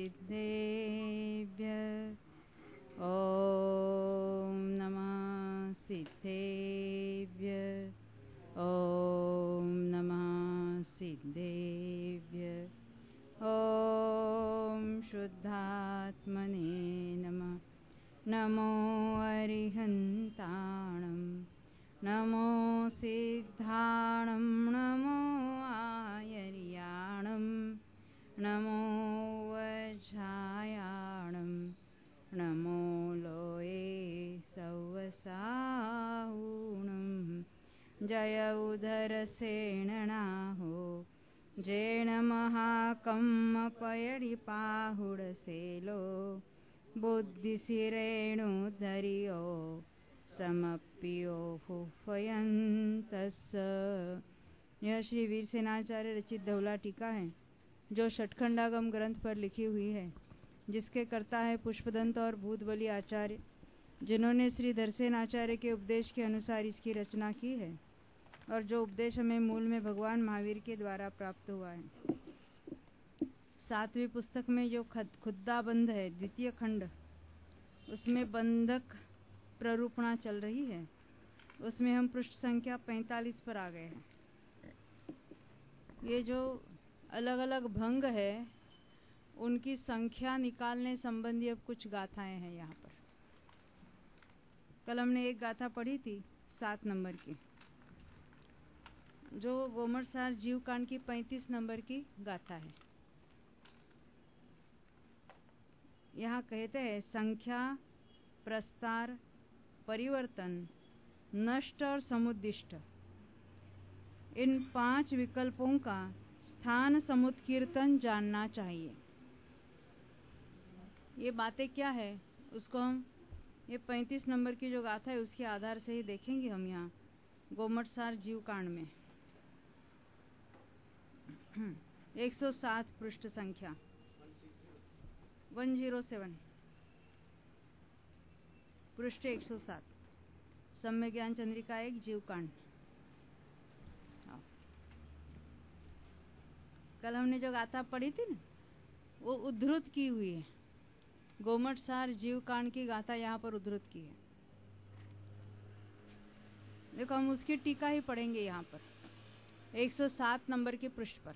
ॐ नमः सिद्धेभ्यः ॐ नमः सिद्धेभ्यः ॐ शुद्धात्मने नमः नमो अरिहन्ताणं नमो सिद्धाणं नमो आयर्याणं नमो वज्रायाणं नमो लोये सवसाहुणं जय उदरसेननाहो जेण महाकम्मपयडिपाहुडसेलो बुद्धिसिरेणुधरियो समप्पियो फुफयन्तस्स। यह श्री वीरसेनाचार्य रचित धौला टीका है जो षटखंडागम ग्रंथ पर लिखी हुई है, जिसके कर्ता है पुष्पदंत और भूतबली आचार्य, जिन्होंने श्री धरसेन आचार्य के उपदेश के अनुसार इसकी रचना की है और जो उपदेश हमें मूल में भगवान महावीर के द्वारा प्राप्त हुआ है। 7वीं पुस्तक में जो खुद्दा बंध है, द्वितीय खंड, उसमें बंधक प्ररूपणा चल रही है। उसमें हम पृष्ठ संख्या 45 पर आ गए हैं। ये जो अलग अलग भंग है उनकी संख्या निकालने संबंधी अब कुछ गाथाएं हैं यहाँ पर। कल हमने एक गाथा पढ़ी थी 7 नंबर की, जो गोमटसार जीवकांड की 35 नंबर की गाथा है। यहाँ कहते हैं संख्या, प्रस्तार, परिवर्तन, नष्ट और समुद्दिष्ट, इन 5 विकल्पों का स्थान समुत्कीर्तन जानना चाहिए। ये बातें क्या है उसको हम ये 35 नंबर की जो गाथा है उसके आधार से ही देखेंगे हम यहाँ गोमटसार जीवकांड में। 107 पृष्ठ संख्या 107 पृष्ठ 107 सम्य ज्ञान चंद्रिका 1 जीवकांड। कल हमने जो गाथा पढ़ी थी ना वो उद्धृत की हुई है। गोमटसार जीवकांड की गाथा यहाँ पर उद्धृत की है। देखो हम उसकी टीका ही पढ़ेंगे यहाँ पर 107 नंबर के पृष्ठ पर।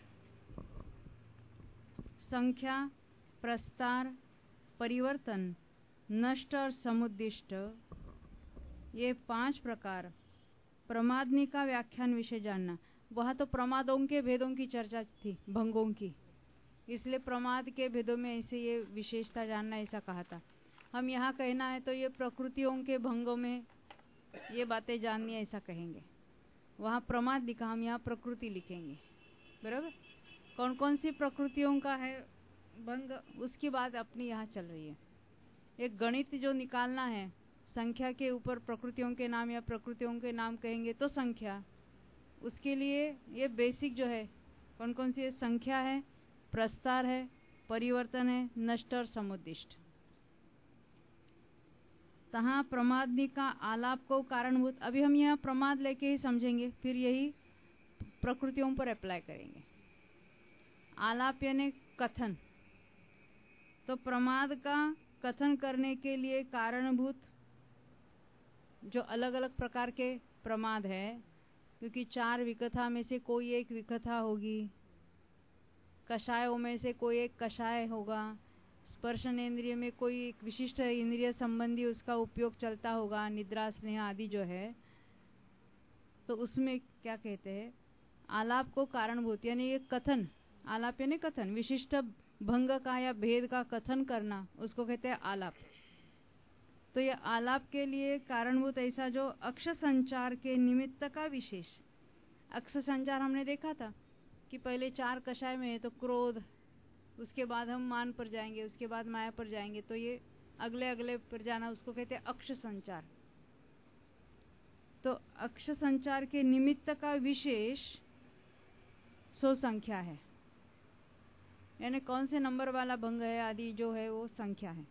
संख्या, प्रस्तार, परिवर्तन, नष्ट और समुद्दिष्ट, ये 5 प्रकार प्रमादनी का व्याख्यान विषय जानना। वहां तो प्रमादों के भेदों की चर्चा थी, भंगों की, इसलिए प्रमाद के भेदों में ऐसे ये विशेषता जानना ऐसा कहा था। हम यहाँ कहना है तो ये प्रकृतियों के भंगों में ये बातें जाननी है ऐसा कहेंगे। वहाँ प्रमाद लिखा, हम यहाँ प्रकृति लिखेंगे। बराबर, कौन कौन सी प्रकृतियों का है भंग उसकी बात अपनी यहाँ चल रही है। एक गणित जो निकालना है, संख्या के ऊपर प्रकृतियों के नाम या प्रकृतियों के नाम कहेंगे तो संख्या, उसके लिए ये बेसिक जो है कौन कौन सी संख्या है, प्रस्तार है, परिवर्तन है, नष्ट और समुद्दिष्ट। तहाँ प्रमादनी का आलाप को कारणभूत, अभी हम यहाँ प्रमाद लेके ही समझेंगे, फिर यही प्रकृतियों पर अप्लाई करेंगे। आलाप यानी कथन, तो प्रमाद का कथन करने के लिए कारणभूत जो अलग अलग प्रकार के प्रमाद है, क्योंकि 4 विकथा में से कोई एक विकथा होगी, कषायों में से कोई एक कषाय होगा, स्पर्शन इंद्रिय में कोई एक विशिष्ट इंद्रिय संबंधी उसका उपयोग चलता होगा, निद्रा स्नेह आदि जो है, तो उसमें क्या कहते हैं आलाप को कारणभूत, यानी ये कथन, आलाप यानी कथन, विशिष्ट भंग का या भेद का कथन करना, उसको कहते हैं आलाप। तो ये आलाप के लिए कारणभूत ऐसा जो अक्ष संचार के निमित्त का विशेष। अक्ष संचार हमने देखा था कि पहले 4 कषाय में है तो क्रोध, उसके बाद हम मान पर जाएंगे, उसके बाद माया पर जाएंगे, तो ये अगले अगले पर जाना उसको कहते हैं अक्ष संचार। तो अक्ष संचार के निमित्त का विशेष 100 संख्या है, यानी कौन से नंबर वाला भंग है आदि जो है वो संख्या है।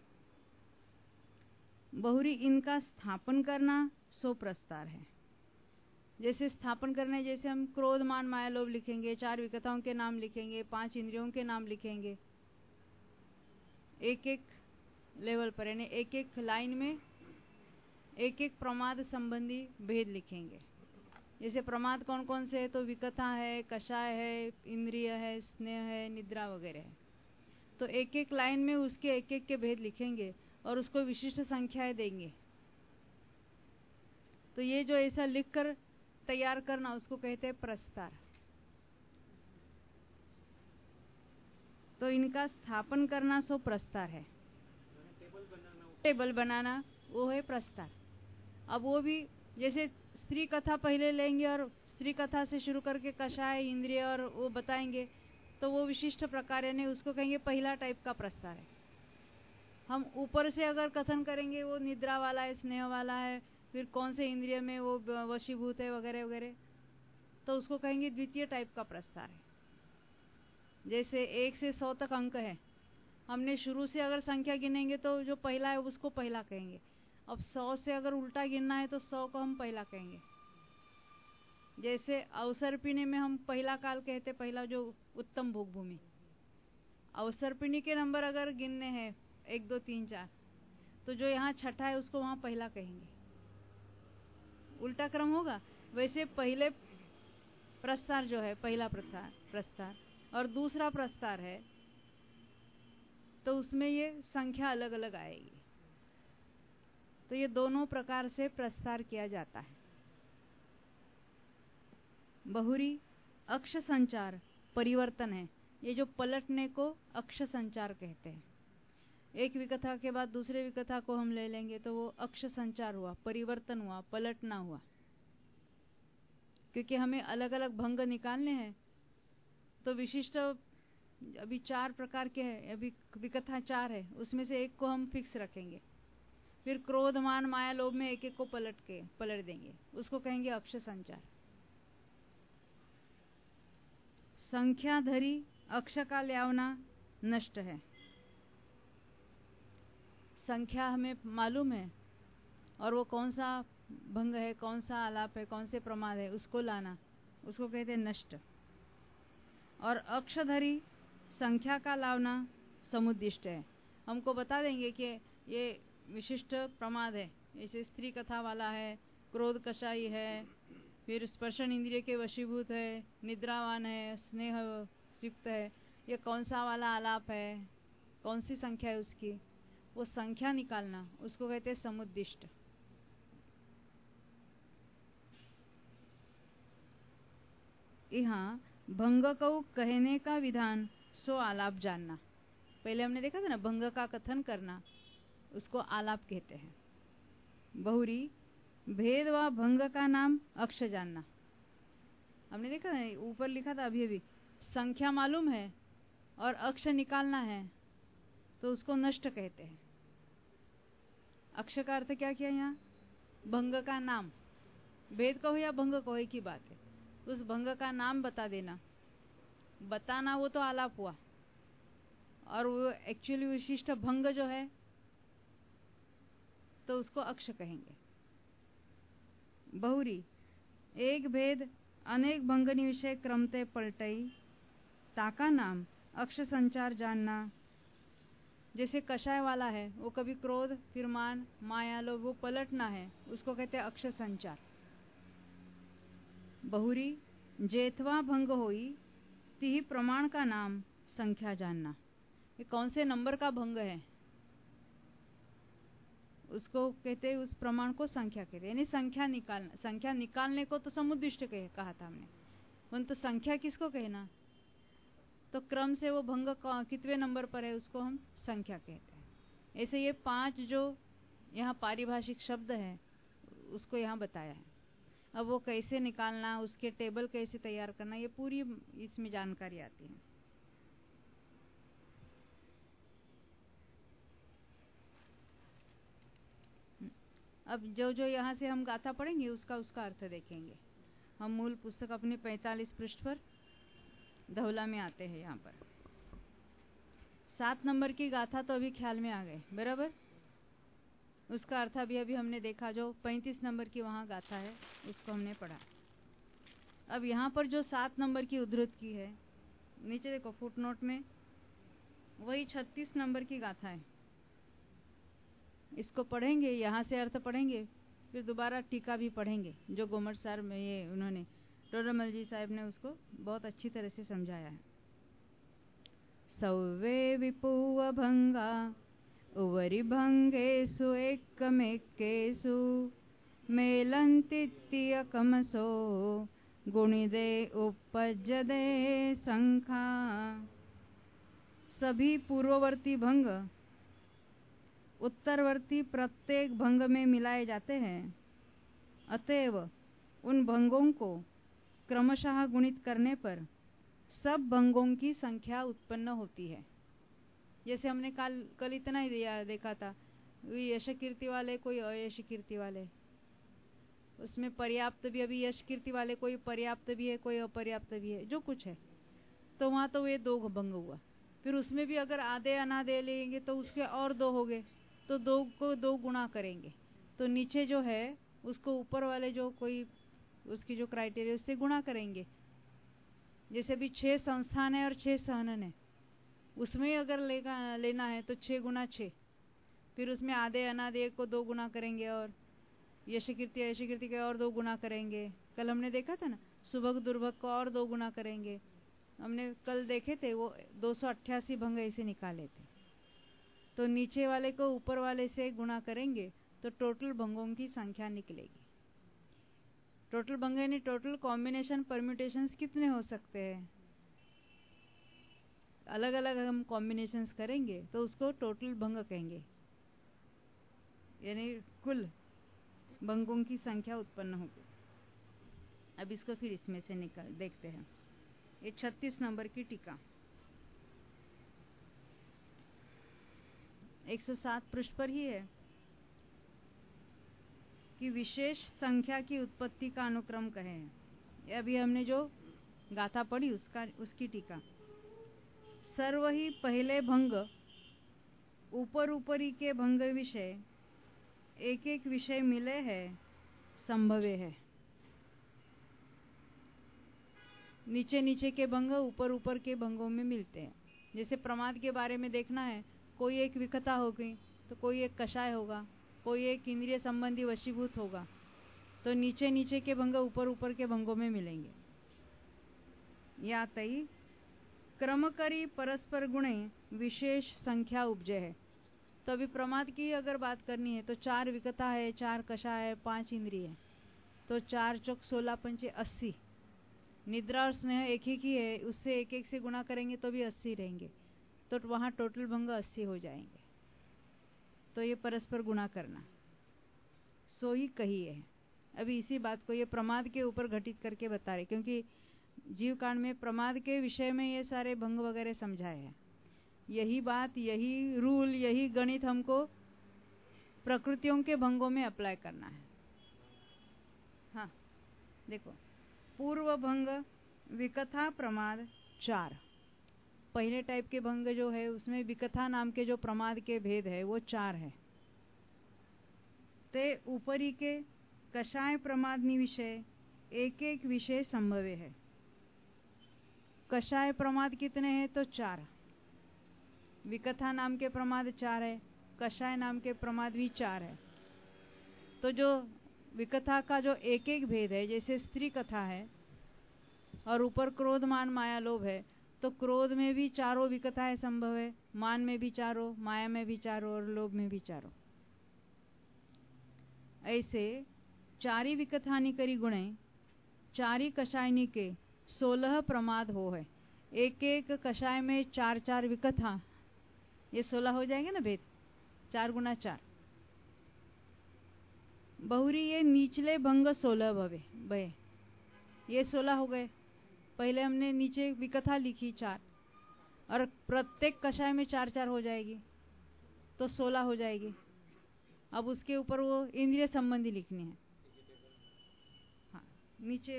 बहुरी इनका स्थापन करना 100 प्रस्तार है। जैसे स्थापन करने, जैसे हम क्रोध मान माया लोभ लिखेंगे, 4 विकथाओं के नाम लिखेंगे, 5 इंद्रियों के नाम लिखेंगे, एक एक लेवल पर, यानी एक एक लाइन में एक एक प्रमाद संबंधी भेद लिखेंगे। जैसे प्रमाद कौन कौन से है, तो विकथा है, कषाय है, इंद्रिय है, स्नेह है, निद्रा वगैरह है। तो एक एक लाइन में उसके एक एक के भेद लिखेंगे और उसको विशिष्ट संख्याएं देंगे। तो ये जो ऐसा लिखकर तैयार करना, उसको कहते हैं प्रस्तार। तो इनका स्थापन करना सो प्रस्तार है। टेबल बनाना वो है प्रस्तार। अब वो भी जैसे स्त्री कथा पहले लेंगे और स्त्री कथा से शुरू करके कषाय, इंद्रिय और वो बताएंगे, तो वो विशिष्ट प्रकार, यानी उसको कहेंगे पहला टाइप का प्रस्तार है। हम ऊपर से अगर कथन करेंगे, वो निद्रा वाला है, स्नेह वाला है, फिर कौन से इंद्रिय में वो वशीभूत है वगैरह वगैरह, तो उसको कहेंगे द्वितीय टाइप का प्रस्तार है। जैसे 1 से 100 तक अंक है, हमने शुरू से अगर संख्या गिनेंगे तो जो पहला है उसको पहला कहेंगे। अब 100 से अगर उल्टा गिनना है तो 100 को हम पहला कहेंगे। जैसे अवसर्पिणी में हम पहला काल कहते, पहला जो उत्तम भोग भूमि, अवसर्पिणी के नंबर अगर गिनने हैं 1 2 3 4, तो जो यहाँ छठा है उसको वहां पहला कहेंगे। उल्टा क्रम होगा। वैसे पहले प्रस्तार जो है, पहला प्रस्तार और दूसरा प्रस्तार है, तो उसमें ये संख्या अलग अलग आएगी। तो ये दोनों प्रकार से प्रस्तार किया जाता है। बहुरी अक्ष संचार परिवर्तन है। ये जो पलटने को अक्ष संचार कहते हैं। एक विकथा के बाद दूसरे विकथा को हम ले लेंगे तो वो अक्ष संचार हुआ, परिवर्तन हुआ, पलटना हुआ। क्योंकि हमें अलग अलग भंग निकालने हैं, तो विशिष्ट अभी 4 प्रकार के हैं, अभी विकथा 4 है, उसमें से एक को हम फिक्स रखेंगे। फिर क्रोध, मान, माया, लोभ में एक एक को पलट देंगे, उसको कहेंगे अक्ष संचार। संख्याधरी अक्ष का ल्यावना नष्ट है। संख्या हमें मालूम है और वो कौन सा भंग है, कौन सा आलाप है, कौन से प्रमाद है, उसको लाना, उसको कहते हैं नष्ट। और अक्षधरी संख्या का लावना समुद्दिष्ट है। हमको बता देंगे कि ये विशिष्ट प्रमाद है, जैसे स्त्री कथा वाला है, क्रोध कषाई है, फिर स्पर्शन इंद्रिय के वशीभूत है, निद्रावान है, स्नेह युक्त है, ये कौन सा वाला आलाप है, कौन सी संख्या है उसकी, वो संख्या निकालना, उसको कहते हैं समुद्दिष्ट। यहाँ भंग को कहने का विधान सो आलाप जानना। पहले हमने देखा था ना, भंग का कथन करना, उसको आलाप कहते हैं। बहुरी भेद व भंग का नाम अक्ष जानना। हमने देखा था, ऊपर लिखा था अभी अभी, संख्या मालूम है और अक्ष निकालना है तो उसको नष्ट कहते हैं। अक्ष का अर्थ क्या किया यहाँ? भंग का नाम। भेद कहो या भंग कहो एक ही बात है। उस भंग का नाम बता देना, बताना, वो तो आलाप हुआ। और वो एक्चुअली विशिष्ट भंग जो है तो उसको अक्ष कहेंगे। बहुरी एक भेद अनेक भंगनी विषय क्रमते पलटई, ताका नाम अक्ष संचार जानना। जैसे कषाय वाला है, वो कभी क्रोध, फिर मान, माया, लोभ, वो पलटना है, उसको कहते हैं अक्ष संचार। बहुरी जेथवा भंग होई, तिही प्रमाण का नाम संख्या जानना। ये कौन से नंबर का भंग है उसको कहते हैं, उस प्रमाण को संख्या कहते हैं, यानी संख्या निकालना। संख्या निकालने को तो समुद्दिष्ट कहा था हमने, परंतु संख्या किसको कहना? तो क्रम से वो भंग कितवे नंबर पर है उसको हम संख्या कहते हैं। ऐसे ये 5 जो यहाँ पारिभाषिक शब्द है उसको यहाँ बताया है। अब वो कैसे निकालना, उसके टेबल कैसे तैयार करना, ये पूरी इसमें जानकारी आती है। अब जो जो यहाँ से हम गाथा पढ़ेंगे उसका अर्थ देखेंगे। हम मूल पुस्तक अपने 45 पृष्ठ पर धौला में आते हैं। यहाँ पर 7 नंबर की गाथा तो अभी ख्याल में आ गए, बराबर। उसका अर्थ अभी हमने देखा। जो 35 नंबर की वहाँ गाथा है उसको हमने पढ़ा। अब यहाँ पर जो 7 नंबर की उद्धृत की है, नीचे देखो फुटनोट में वही 36 नंबर की गाथा है। इसको पढ़ेंगे, यहाँ से अर्थ पढ़ेंगे, फिर दोबारा टीका भी पढ़ेंगे जो गोमट सार में ये उन्होंने टोडरमल जी साहब ने उसको बहुत अच्छी तरह से समझाया है। सौवे विपुव भंगा उवरि भंगेषु एकमेकेषु मेलन्तीत्यकमसो गुणिदे उपपज्यते संखा। सभी पूर्ववर्ती भंग उत्तरवर्ती प्रत्येक भंग में मिलाए जाते हैं, अतएव उन भंगों को क्रमशः गुणित करने पर सब भंगों की संख्या उत्पन्न होती है। जैसे हमने कल इतना ही देखा था, यश कीर्ति वाले कोई अयश कीर्ति वाले, उसमें पर्याप्त भी, अभी यश कीर्ति वाले कोई पर्याप्त भी है कोई अपर्याप्त भी है, जो कुछ है, तो वहां तो ये 2 भंग हुआ। फिर उसमें भी अगर आधे अनाधे लेंगे तो उसके और 2 हो गए, तो 2 को 2 गुणा करेंगे, तो नीचे जो है उसको ऊपर वाले जो कोई उसकी जो क्राइटेरिया उससे गुणा करेंगे। जैसे भी 6 संस्थान है और 6 सहनन है, उसमें अगर लेना है तो 6 गुना 6, फिर उसमें आधे अनाधे को 2 गुना करेंगे और यश कीर्ति के और 2 गुना करेंगे। कल हमने देखा था ना, सुभग दुर्भग को और 2 गुना करेंगे। हमने कल देखे थे वो 288 भंग ऐसे निकाले थे। तो नीचे वाले को ऊपर वाले से गुणा करेंगे तो टोटल भंगों की संख्या निकलेगी। टोटल भंग यानी टोटल कॉम्बिनेशन परम्यूटेशंस कितने हो सकते हैं, अलग अलग हम कॉम्बिनेशंस करेंगे तो उसको टोटल भंग कहेंगे, यानी कुल भंगों की संख्या उत्पन्न होगी। अब इसको फिर इसमें से निकाल देखते हैं। ये 36 नंबर की टीका 107 पृष्ठ पर ही है कि विशेष संख्या की उत्पत्ति का अनुक्रम कहे हैं। अभी हमने जो गाथा पढ़ी उसकी टीका। सर्व ही पहले भंग ऊपर ऊपरी के भंग विषय एक एक विषय मिले है संभवे है। नीचे नीचे के भंग ऊपर ऊपर के भंगों में मिलते हैं। जैसे प्रमाद के बारे में देखना है, कोई एक विकथा हो गई तो कोई एक कषाय होगा, कोई एक इंद्रिय संबंधी वशीभूत होगा, तो नीचे नीचे के भंग ऊपर ऊपर के भंगों में मिलेंगे। या तई क्रम करी परस्पर गुणे विशेष संख्या उपजे है। तो अभी प्रमाद की अगर बात करनी है तो 4 विकथा है, 4 कषाय है, 5 इंद्रिय है, तो 4 चौक 16 पंचे 80। निद्रा और स्नेह एक ही की है, उससे एक एक से गुणा करेंगे तो भी 80 रहेंगे, तो वहां टोटल भंग 80 हो जाएंगे। तो ये परस्पर गुणा करना सो ही कही है। अभी इसी बात को ये प्रमाद के ऊपर घटित करके बता रहे, क्योंकि जीव कांड में प्रमाद के विषय में ये सारे भंग वगैरह समझाए हैं। यही बात, यही रूल, यही गणित हमको प्रकृतियों के भंगों में अप्लाई करना है। हाँ देखो, पूर्व भंग विकथा प्रमाद 4। पहले टाइप के भंग जो है उसमें विकथा नाम के जो प्रमाद के भेद है वो 4 है। ते ऊपरी के कषाय प्रमादनी विषय एक एक विषय संभवे है। कषाय प्रमाद कितने हैं तो 4। विकथा नाम के प्रमाद 4 है, कषाय नाम के प्रमाद भी 4 है। तो जो विकथा का जो एक एक भेद है, जैसे स्त्री कथा है और ऊपर क्रोध मान माया लोभ है, तो क्रोध में भी 4 विकथाएं संभव है, मान में भी 4, माया में भी 4 और लोभ में भी 4। ऐसे 4 विकथानी करी गुणे 4 कषायनी के 16 प्रमाद हो है। एक एक कषाय में 4 विकथा, ये 16 हो जाएंगे ना भेद, 4 गुना 4। बहुरी ये निचले भंग 16 भवे, ये 16 हो गए। पहले हमने नीचे विकथा लिखी 4 और प्रत्येक कषाय में 4 हो जाएगी तो 16 हो जाएगी। अब उसके ऊपर वो इंद्रिय संबंधी लिखनी है। हाँ नीचे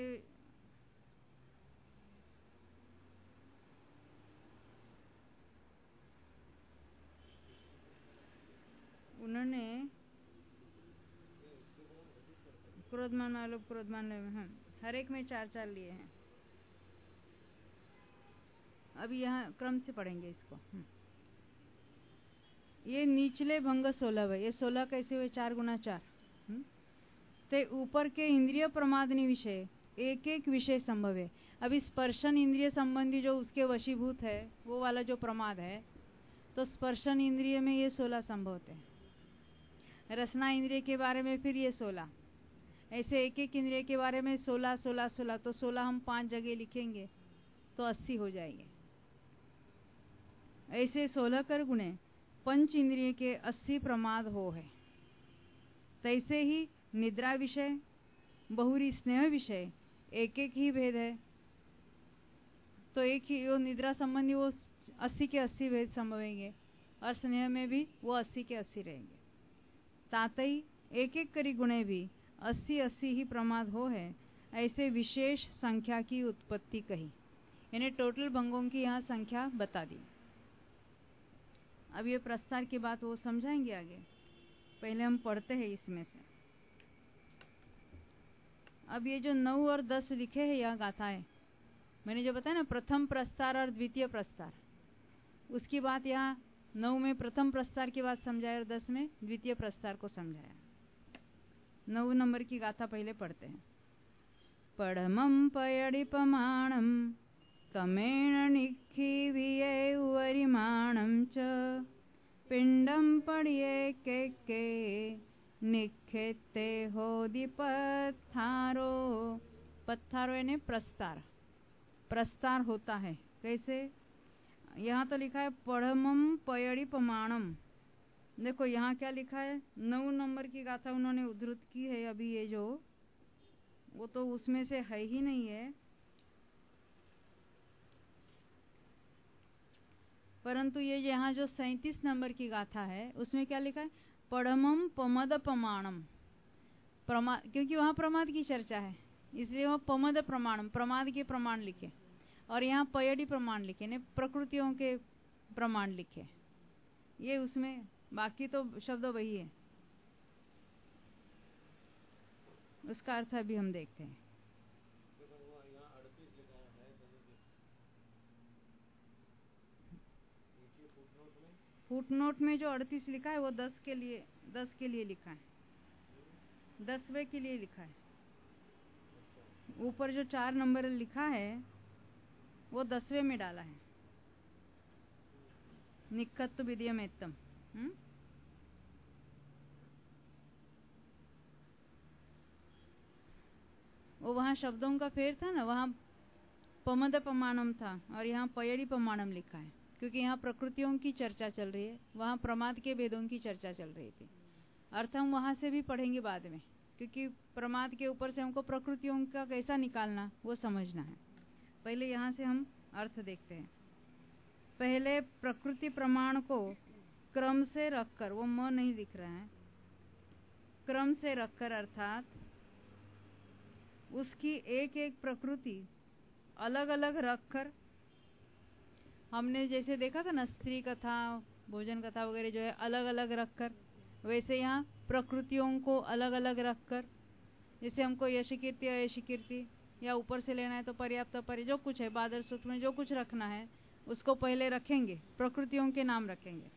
उन्होंने क्रोधमान मालोभ क्रोधमान लोभ हर एक में 4 लिए हैं। अभी यहाँ क्रम से पढ़ेंगे इसको। ये निचले भंग 16 है। ये 16 कैसे हुए? 4 गुना 4। ते ऊपर के इंद्रिय प्रमादनी विषय एक एक विषय संभव है। अभी स्पर्शन इंद्रिय संबंधी जो उसके वशीभूत है वो वाला जो प्रमाद है, तो स्पर्शन इंद्रिय में ये 16 संभव होते हैं। रसना इंद्रिय के बारे में फिर ये 16, ऐसे एक एक इंद्रिय के बारे में 16 16 16। तो 16 हम 5 जगह लिखेंगे तो 80 हो जाएंगे। ऐसे 16 कर गुणे पंच इंद्रिय के 80 प्रमाद हो है। तैसे ही निद्रा विषय, बहुरी स्नेह विषय एक एक ही भेद है। तो एक ही वो निद्रा संबंधी वो 80 के 80 भेद संभवेंगे और स्नेह में भी वो 80 के 80 रहेंगे। तातई एक एक करी गुणे भी 80 80 ही प्रमाद हो है। ऐसे विशेष संख्या की उत्पत्ति कही, यानी टोटल भंगों की यहाँ संख्या बता दी। अब ये प्रस्तार की बात वो समझाएंगे आगे, पहले हम पढ़ते हैं इसमें से। अब ये जो 9 और 10 लिखे हैं यह गाथाएं, मैंने जो बताया ना प्रथम प्रस्तार और द्वितीय प्रस्तार, उसकी बात यहाँ 9 में प्रथम प्रस्तार की बात समझाया और 10 में द्वितीय प्रस्तार को समझाया। 9 नंबर की गाथा पहले पढ़ते हैं। पढ़मं पयडिपमाणं कमेण निखिविये वरिमाणं च पिंडम पड़िए के निखेते होदि पत्थारो। पत्थारो यानी प्रस्तार, प्रस्तार होता है कैसे? यहाँ तो लिखा है पढ़मम पयडिपमाणम। देखो यहाँ क्या लिखा है? 9 नंबर की गाथा उन्होंने उद्धृत की है। अभी ये जो वो तो उसमें से है ही नहीं है, परंतु ये यहाँ जो 37 नंबर की गाथा है उसमें क्या लिखा है? पढ़मम पमद प्रमाणम। प्रमाद, क्योंकि वहां प्रमाद की चर्चा है इसलिए वह पमद प्रमाणम, प्रमाद के प्रमाण लिखे, और यहाँ पयडी प्रमाण लिखे ने प्रकृतियों के प्रमाण लिखे। ये उसमें बाकी तो शब्द वही है। उसका अर्थ अभी हम देखते हैं। फुटनोट में जो 38 लिखा है वो 10 के लिए लिखा है, 10वें के लिए लिखा है। ऊपर जो 4 नंबर लिखा है वो 10वें में डाला है, निक्कत्तु विद्यमेत्तम। वो वहां शब्दों का फेर था ना, वहां पमद प्रमाणम था और यहाँ पयड़ी प्रमाणम लिखा है, क्योंकि यहाँ प्रकृतियों की चर्चा चल रही है, वहां प्रमाद के भेदों की चर्चा चल रही थी। अर्थ हम वहां से भी पढ़ेंगे बाद में, क्योंकि प्रमाद के ऊपर से हमको प्रकृतियों का कैसा निकालना वो समझना है। पहले यहाँ से हम अर्थ देखते हैं। पहले प्रकृति प्रमाण को क्रम से रखकर, वो म नहीं दिख रहा है, क्रम से रखकर अर्थात उसकी एक एक प्रकृति अलग अलग रखकर, हमने जैसे देखा था ना स्त्री कथा भोजन कथा वगैरह जो है अलग अलग रखकर, वैसे यहाँ प्रकृतियों को अलग अलग रखकर, जैसे हमको यश कीर्ति अयश कीर्ति या ऊपर से लेना है तो पर्याप्त परि जो कुछ है बादर सूत्र में जो कुछ रखना है उसको पहले रखेंगे, प्रकृतियों के नाम रखेंगे,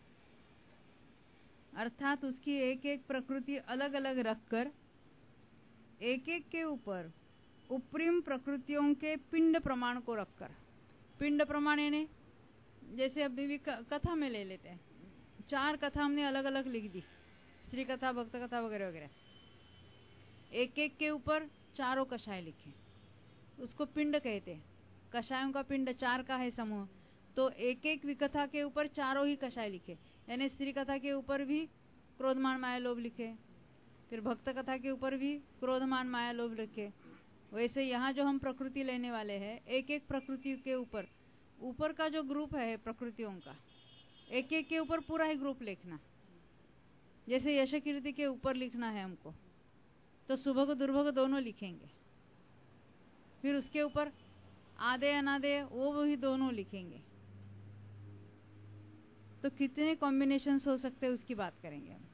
अर्थात उसकी एक एक प्रकृति अलग अलग रखकर एक एक के ऊपर उपरिम प्रकृतियों के पिंड प्रमाण को रखकर, पिंड प्रमाण यानी जैसे अभी भी कथा में ले लेते हैं, 4 कथा हमने अलग अलग लिख दी, स्त्री कथा भक्त कथा वगैरह वगैरह, एक एक के ऊपर चारों कषाय लिखे, उसको पिंड कहते हैं। कषायों का पिंड 4 का है समूह, तो एक एक विकथा के ऊपर चारों ही कषाय लिखे, यानी स्त्री कथा के ऊपर भी क्रोधमान माया लोभ लिखे, फिर भक्त कथा के ऊपर भी क्रोधमान माया लोभ लिखे। वैसे यहाँ जो हम प्रकृति लेने वाले हैं, एक एक प्रकृति के ऊपर का जो ग्रुप है प्रकृतियों का, एक एक के ऊपर पूरा ही ग्रुप लिखना। जैसे यश कीर्ति के ऊपर लिखना है हमको, तो सुभग दुर्भग दोनों लिखेंगे, फिर उसके ऊपर आदे अनादे वो भी दोनों लिखेंगे। तो कितने कॉम्बिनेशंस हो सकते हैं उसकी बात करेंगे हम।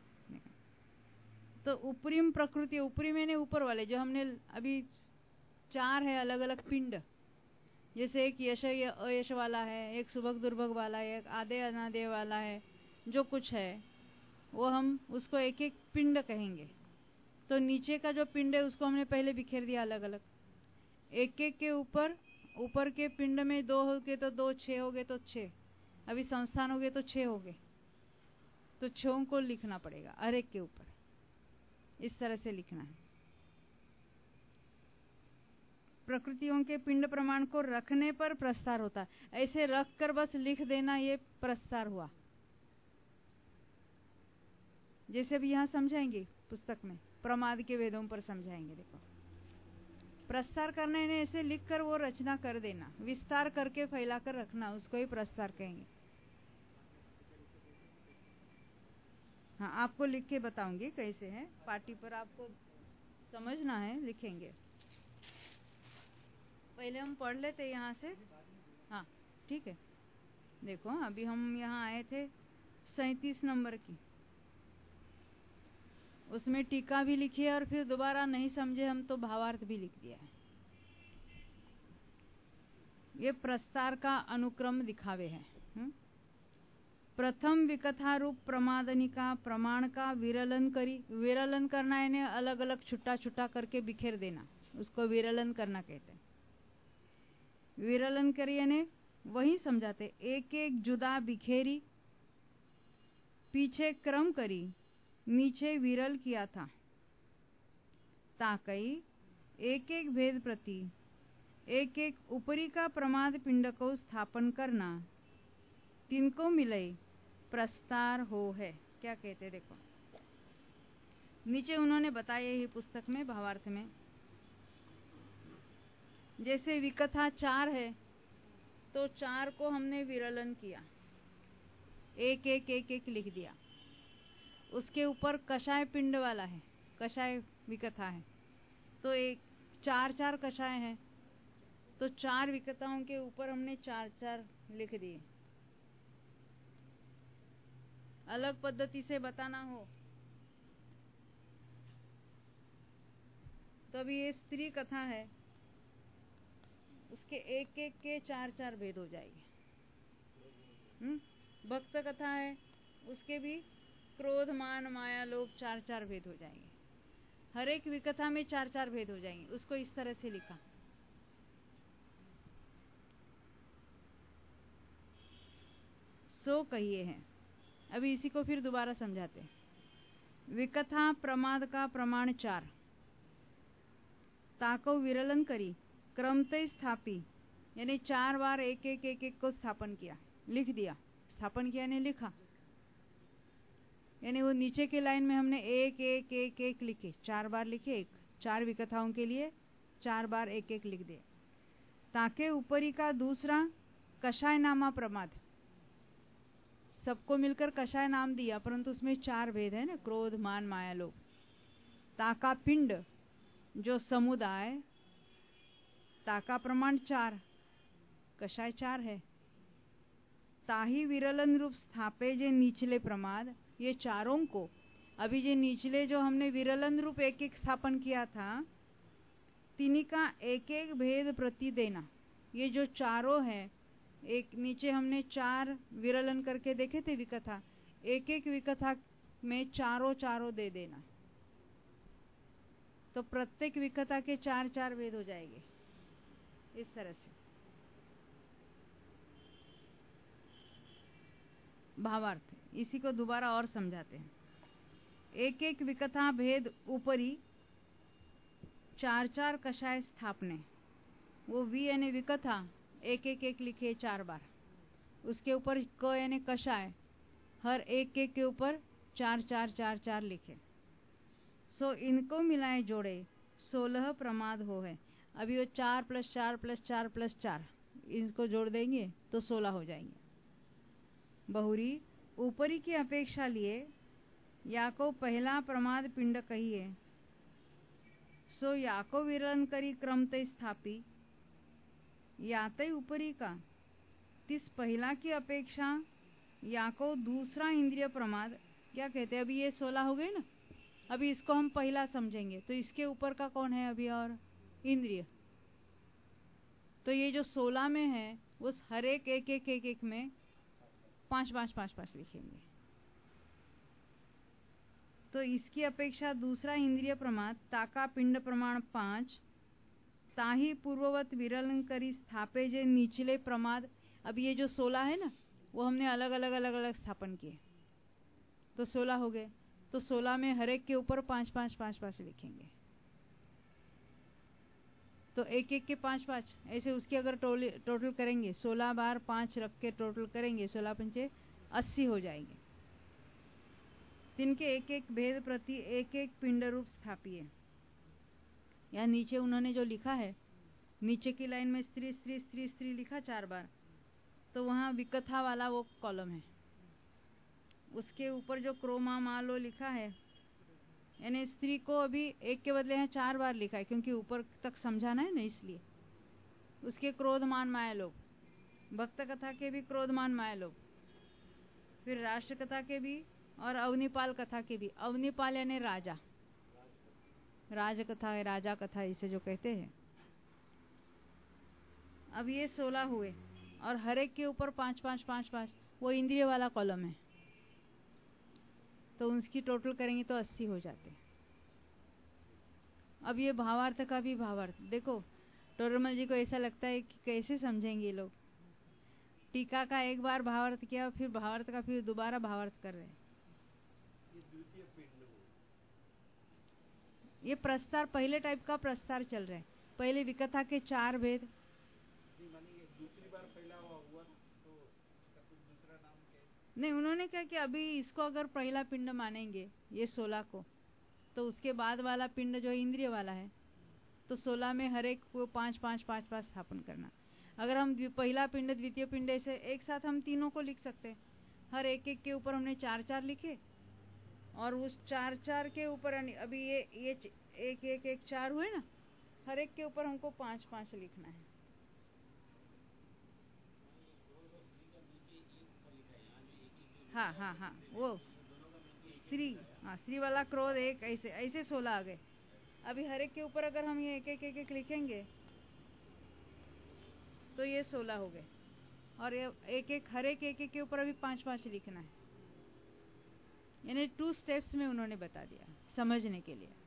तो उपरिम प्रकृति, उपरी में ऊपर वाले जो हमने अभी 4 है अलग अलग पिंड, जैसे एक यश अयश वाला है, एक सुभग दुर्भग वाला है, एक आदे अनादे वाला है, जो कुछ है वो हम उसको एक एक पिंड कहेंगे। तो नीचे का जो पिंड है उसको हमने पहले बिखेर दिया अलग अलग, एक एक के ऊपर के पिंड में 2 हो गए तो 2, 6 हो गए तो 6, अभी संस्थान हो गए तो 6 हो गए, तो 6 को लिखना पड़ेगा हर एक के ऊपर, इस तरह से लिखना है। प्रकृतियों के पिंड प्रमाण को रखने पर प्रस्तार होता है, ऐसे रख कर बस लिख देना ये प्रस्तार हुआ। जैसे अभी यहाँ समझाएंगे पुस्तक में प्रमाद के वेदों पर समझाएंगे। देखो प्रस्तार करने ने ऐसे लिख कर वो रचना कर देना, विस्तार करके फैला कर रखना, उसको ही प्रस्तार कहेंगे। हाँ, आपको लिख के बताऊंगी कैसे है, पार्टी पर आपको समझना है, लिखेंगे। पहले हम पढ़ लेते यहाँ से। हाँ ठीक है। देखो अभी हम यहाँ आए थे 37 नंबर की, उसमें टीका भी लिखी है और फिर दोबारा नहीं समझे हम तो भावार्थ भी लिख दिया है। ये प्रस्तार का अनुक्रम दिखावे है। प्रथम विकथा रूप प्रमादनिका प्रमाण का विरलन करी, विरलन करना यानी अलग अलग छुट्टा छुट्टा करके बिखेर देना, उसको विरलन करना कहते हैं। विरलन करी यानी वही समझाते, एक एक जुदा बिखेरी, पीछे क्रम करी, नीचे विरल किया था, ताकई एक एक भेद प्रति एक एक ऊपरी का प्रमाद पिंड को स्थापन करना, तिनको मिले प्रस्तार हो है। क्या कहते देखो, नीचे उन्होंने बताया ही पुस्तक में भावार्थ में, जैसे विकथा 4 है तो 4 को हमने विरलन किया, एक एक एक एक लिख दिया। उसके ऊपर कषाय पिंड वाला है, कषाय विकथा है तो 4 कषाय है, तो 4 विकथाओं के ऊपर हमने 4 लिख दिए। अलग पद्धति से बताना हो तो अभी ये स्त्री कथा है, उसके एक एक के 4 भेद हो जाएंगे। भक्त कथा है, उसके भी क्रोध मान माया लोभ 4 भेद हो जाएंगे। हर एक विकथा में 4 भेद हो जाएंगे, उसको इस तरह से लिखा। सो कहिए हैं, अभी इसी को फिर दोबारा समझाते हैं। विकथा प्रमाद का प्रमाण 4, ताको विरलन करी, क्रमते स्थापी, यानी 4 बार एक एक को स्थापन किया, लिख दिया। स्थापन किया ने लिखा, यानी वो नीचे के लाइन में हमने एक एक लिखे, 4 बार लिखे, 4 विकथाओं के लिए 4 बार एक एक लिख दिए, ताके ऊपरी का दूसरा कषाय नामा प्रमाद, सबको मिलकर कषाय नाम दिया परंतु उसमें 4 भेद है ना, क्रोध मान माया लोभ। ताका पिंड जो समुदाय, ताका प्रमाण 4, कषाय 4 है, ताही विरलन रूप स्थापे जे निचले प्रमाद, ये चारों को अभी जे निचले जो हमने विरलन रूप एक एक स्थापन किया था, तिन्हीं का एक एक भेद प्रति देना। ये जो चारों है, एक नीचे हमने 4 विरलन करके देखे थे विकथा, एक एक विकथा में चारों दे देना, तो प्रत्येक विकथा के 4 भेद हो जाएंगे इस तरह से। भावार्थ इसी को दोबारा और समझाते हैं। एक एक विकथा भेद ऊपरी 4 कषाय स्थापने, वो वी यानी विकथा एक एक लिखे 4 बार, उसके ऊपर क यानी कषाय हर एक के ऊपर 4 लिखे। सो इनको मिलाए जोड़े 16 प्रमाद हो है। अभी वो 4 + 4 + 4 + 4 इनको जोड़ देंगे तो 16 हो जाएंगे। बहुरी ऊपरी की अपेक्षा लिए या को पहला प्रमाद पिंड कहिए, सो या को विरलन करी क्रमते स्थापी, याते ऊपरी का तिस पहला की अपेक्षा या को दूसरा इंद्रिय प्रमाद। क्या कहते हैं, अभी ये 16 हो गए ना, अभी इसको हम पहला समझेंगे, तो इसके ऊपर का कौन है अभी और इंद्रिय, तो ये जो 16 में है वो हर एक में 5 लिखेंगे। तो इसकी अपेक्षा दूसरा इंद्रिय प्रमाद ताका पिंड प्रमाण 5 ताही पूर्ववत विरलन करी स्थापे जे निचले प्रमाद। अब ये जो 16 है ना, वो हमने अलग अलग स्थापन किए, तो 16 हो गए। तो 16 में हर एक के ऊपर 5 लिखेंगे, तो एक एक के 5 ऐसे उसके अगर टोटल करेंगे 16 बार 5 रख के टोटल करेंगे 16 पंचे 80 हो जाएंगे। तिनके एक एक भेद प्रति एक एक पिंड रूप स्थापिए। यहाँ नीचे उन्होंने जो लिखा है, नीचे की लाइन में स्त्री स्त्री स्त्री स्त्री लिखा 4 बार, तो वहाँ विकथा वाला वो कॉलम है। उसके ऊपर जो क्रोमा मालो लिखा है, यानी स्त्री को अभी एक के बदले यहाँ 4 बार लिखा है, क्योंकि ऊपर तक समझाना है ना, इसलिए। उसके क्रोधमान माया लोग, भक्त कथा के भी क्रोधमान माया लोग, फिर राष्ट्र कथा के भी और अवनिपाल कथा के भी। अवनिपाल यानी राजा, राज कथा है, राजा कथा इसे जो कहते हैं। अब ये 16 हुए और हर एक के ऊपर 5 वो इंद्रिय वाला कॉलम है, तो उसकी टोटल करेंगे तो 80 हो जाते हैं। अब ये भावार्थ का भी भावार्थ देखो, टोरमल जी को ऐसा लगता है कि कैसे समझेंगे लोग। टीका का एक बार भावार्थ किया, फिर भावार्थ का फिर दोबारा भावार्थ कर रहे हैं। ये प्रस्तार पहले टाइप का प्रस्तार चल रहा है। पहले विकथा के 4 भेद, दूसरी बार पहला हुआ तो दूसरा नाम क्या? नहीं, उन्होंने कहा कि अभी इसको अगर पहला पिंड मानेंगे ये 16 को, तो उसके बाद वाला पिंड जो इंद्रिय वाला है, तो 16 में हर एक को 5 स्थापन करना। अगर हम पहला पिंड द्वितीय पिंड ऐसे एक साथ हम तीनों को लिख सकते हैं। हर एक एक के ऊपर हमने 4 लिखे, और उस 4 के ऊपर अभी ये एक 4 हुए ना, हर एक के ऊपर हमको 5 लिखना है। हाँ, वो स्त्री वाला क्रोध एक ऐसे 16 आ गए। अभी हर एक के ऊपर अगर हम ये एक लिखेंगे तो ये 16 हो गए, और ये हर एक के ऊपर अभी 5 लिखना है। यानी 2 स्टेप्स में उन्होंने बता दिया समझने के लिए।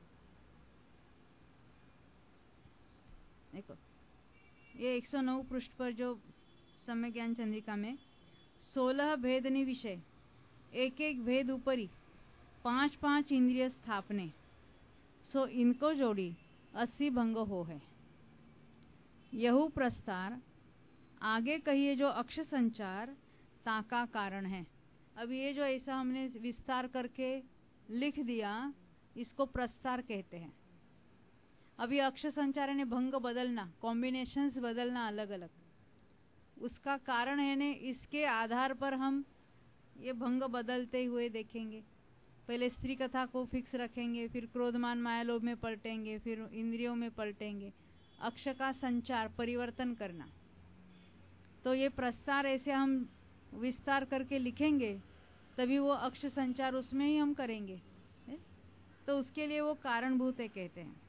देखो ये 109 पृष्ठ पर जो सम्यक ज्ञान चंद्रिका में 16 भेदनी विषय एक भेद ऊपरी 5 इंद्रिय स्थापने, सो इनको जोड़ी 80 भंग हो है। यहू प्रस्तार आगे कहिए जो अक्ष संचार ताका कारण है। अब ये जो ऐसा हमने विस्तार करके लिख दिया, इसको प्रस्तार कहते हैं। अभी अक्ष संचार ने भंग बदलना, कॉम्बिनेशंस बदलना अलग अलग, उसका कारण है ने इसके आधार पर हम ये भंग बदलते हुए देखेंगे। पहले स्त्री कथा को फिक्स रखेंगे, फिर क्रोधमान मायालोभ में पलटेंगे, फिर इंद्रियों में पलटेंगे। अक्ष का संचार परिवर्तन करना, तो ये प्रस्तार ऐसे हम विस्तार करके लिखेंगे, तभी वो अक्ष संचार उसमें ही हम करेंगे। तो उसके लिए वो कारणभूत है कहते हैं।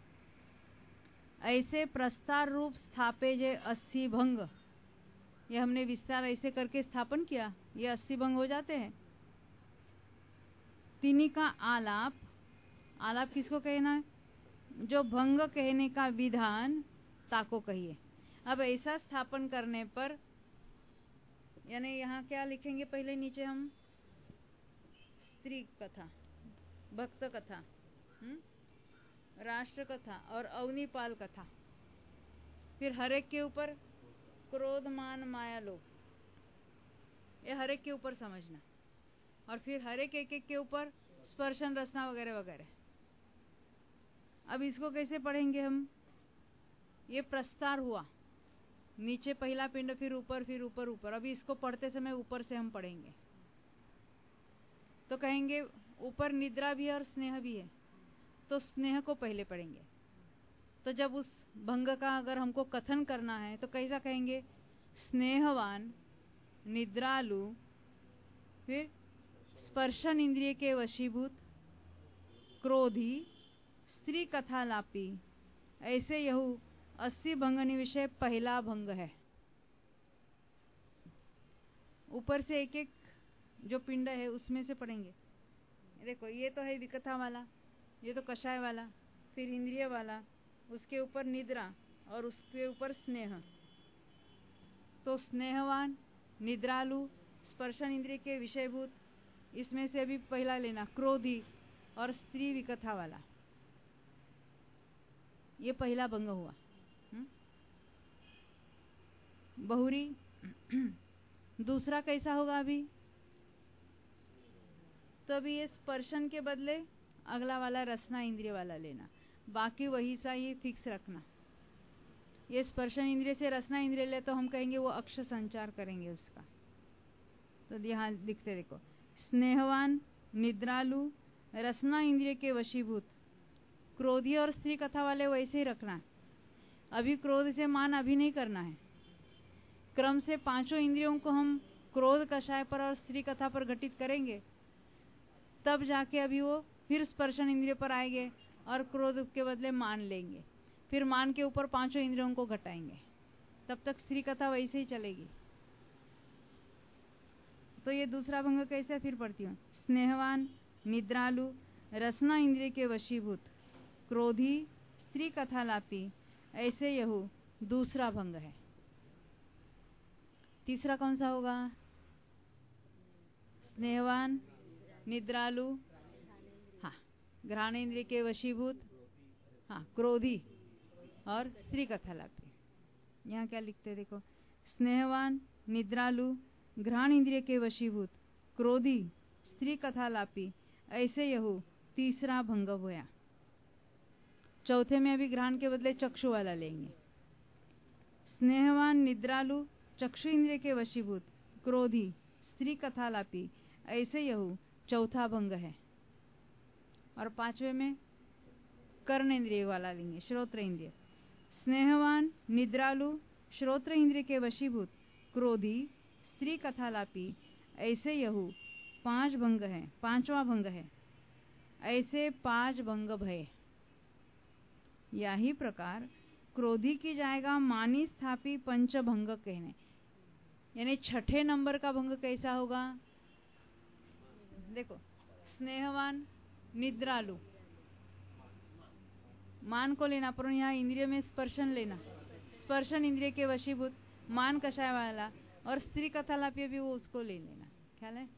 ऐसे प्रस्तार रूप स्थापे जे 80 भंग, ये हमने विस्तार ऐसे करके स्थापन किया, ये 80 भंग हो जाते हैं। तिनी का आलाप, आलाप किसको कहना है? जो भंग कहने का विधान ताको कहिए। अब ऐसा स्थापन करने पर, यानी यहाँ क्या लिखेंगे? पहले नीचे हम स्त्री कथा, भक्त कथा, राष्ट्र कथा और अवनिपाल कथा, फिर हर एक के ऊपर क्रोध मान माया लोभ, ये हर एक के ऊपर समझना, और फिर हर एक के ऊपर स्पर्शन रसना वगैरह वगैरह। अब इसको कैसे पढ़ेंगे हम? ये प्रस्तार हुआ, नीचे पहला पिंड, फिर ऊपर, फिर ऊपर ऊपर। अभी इसको पढ़ते समय ऊपर से हम पढ़ेंगे, तो कहेंगे ऊपर निद्रा भी है और स्नेह भी है, तो स्नेह को पहले पढ़ेंगे। तो जब उस भंग का अगर हमको कथन करना है तो कैसा कहेंगे? स्नेहवान, निद्रालु, फिर स्पर्शन इंद्रिय के वशीभूत, क्रोधी, स्त्री कथालापी। ऐसे यहू 80 भंग निविषय पहला भंग है। ऊपर से एक एक जो पिंड है उसमें से पढ़ेंगे। देखो ये तो है विकथा वाला, ये तो कषाय वाला, फिर इंद्रिय वाला, उसके ऊपर निद्रा और उसके ऊपर स्नेह। तो स्नेहवान, निद्रालु, स्पर्शन इंद्रिय के विषयभूत, इसमें से अभी पहला लेना क्रोधी और स्त्री विकथा वाला, ये पहला भंग हुआ। बहुरी दूसरा कैसा होगा अभी? तो अभी ये स्पर्शन के बदले अगला वाला रसना इंद्रिय वाला लेना, बाकी वही सा ही फिक्स रखना। ये स्पर्शन इंद्रिय से रसना इंद्रिय ले तो हम कहेंगे वो अक्ष संचार करेंगे उसका। तो यहाँ लिखते देखो, स्नेहवान, निद्रालु, रसना इंद्रिय के वशीभूत, क्रोधी और स्त्री कथा वाले वैसे ही रखना। अभी क्रोध से मान अभी नहीं करना है, क्रम से पांचों इंद्रियों को हम क्रोध कषाय पर और स्त्री कथा पर घटित करेंगे, तब जाके अभी वो फिर स्पर्शन इंद्रिय पर आएंगे और क्रोध के बदले मान लेंगे, फिर मान के ऊपर पांचों इंद्रियों को घटाएंगे, तब तक स्त्री कथा वैसे ही चलेगी। तो ये दूसरा भंग कैसे फिर पढ़ती हूँ, स्नेहवान, निद्रालु, रसना इंद्रिय के वशीभूत, क्रोधी, स्त्री कथा लापी, ऐसे यहू दूसरा भंग है। तीसरा कौन सा होगा? स्नेहवान, निद्रालु, हाँ, घ्राणेन्द्रिय के वशीभूत, हाँ, क्रोधी और स्त्री कथा लापी। यहाँ क्या लिखते देखो, स्नेहवान, निद्रालु, घ्राण इंद्रिय के वशीभूत, क्रोधी, स्त्री कथा लापी, ऐसे यहू तीसरा भंग हुआ। चौथे में अभी घ्राण के बदले चक्षु वाला लेंगे। स्नेहवान, निद्रालु, चक्षु इंद्रिय के वशीभूत, क्रोधी, स्त्री कथा लापी, ऐसे यहू चौथा भंग है। और पांचवे में कर्ण इंद्रिय वाला लेंगे, श्रोत्र इंद्रिय। स्नेहवान, निद्रालु, श्रोत्र इंद्रिय के वशीभूत, क्रोधी, स्त्री कथा लापी, ऐसे यहू पांच भंग है, पांचवा भंग है। ऐसे पांच भंग भय। यही प्रकार क्रोधी की जाएगा मानी स्थापी पंच भंग कहने, यानी छठे नंबर का भंग कैसा होगा? देखो, स्नेहवान, निद्रालु, मान को लेना, पर यहाँ इंद्रिय में स्पर्शन लेना, स्पर्शन इंद्रिय के वशीभूत, मान कषाय वाला, और स्त्री कथा लापी भी वो उसको ले लेना। ख्याल है?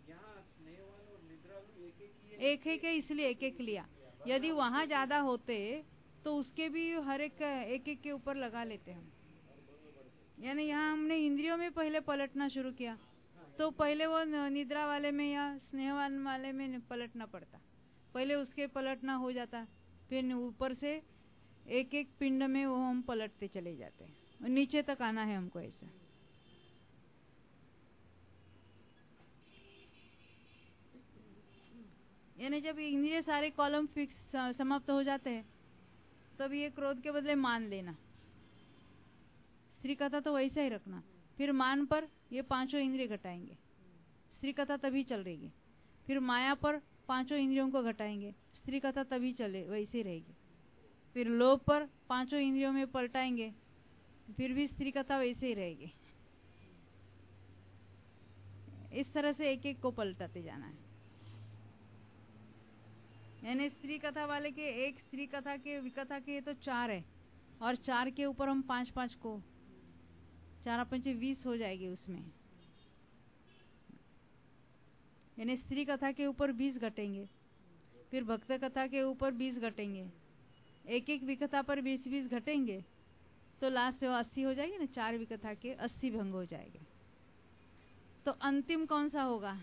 एक एक है, इसलिए एक एक लिया। यदि वहां ज्यादा होते तो उसके भी हर एक एक के ऊपर लगा लेते हम। यानी यहाँ हमने इंद्रियों में पहले पलटना शुरू किया, तो पहले वो निद्रा वाले में या स्नेहवान वाले में पलटना पड़ता, पहले उसके पलटना हो जाता, फिर ऊपर से एक एक पिंड में वो हम पलटते चले जाते हैं, और नीचे तक आना है हमको ऐसा। यानी जब इंद्रिय सारे कॉलम फिक्स समाप्त हो जाते हैं, तब ये क्रोध के बदले मान लेना, स्त्री कथा तो वैसे ही रखना, फिर मान पर ये पांचों इंद्रिय घटाएंगे, स्त्री कथा तभी चल रहेगी, फिर माया पर पांचों इंद्रियों को घटाएंगे, स्त्री कथा तभी चले वैसे ही रहेगी, फिर लोभ पर पांचों इंद्रियों में पलटाएंगे, फिर भी स्त्री कथा वैसे ही रहेगी। इस तरह से एक एक को पलटाते जाना है। यानी स्त्री कथा वाले के, एक स्त्री कथा के विकथा के तो 4 है, और 4 के ऊपर हम 5-5 को, 4-5 20 हो जाएगी उसमें। यानी स्त्री कथा के ऊपर 20 घटेंगे, फिर भक्त कथा के ऊपर 20 घटेंगे, एक एक विकथा पर 20-20 घटेंगे, तो लास्ट 80 हो जाएगी ना, 4 विकथा के 80 भंग हो जाएंगे। तो अंतिम कौन सा होगा?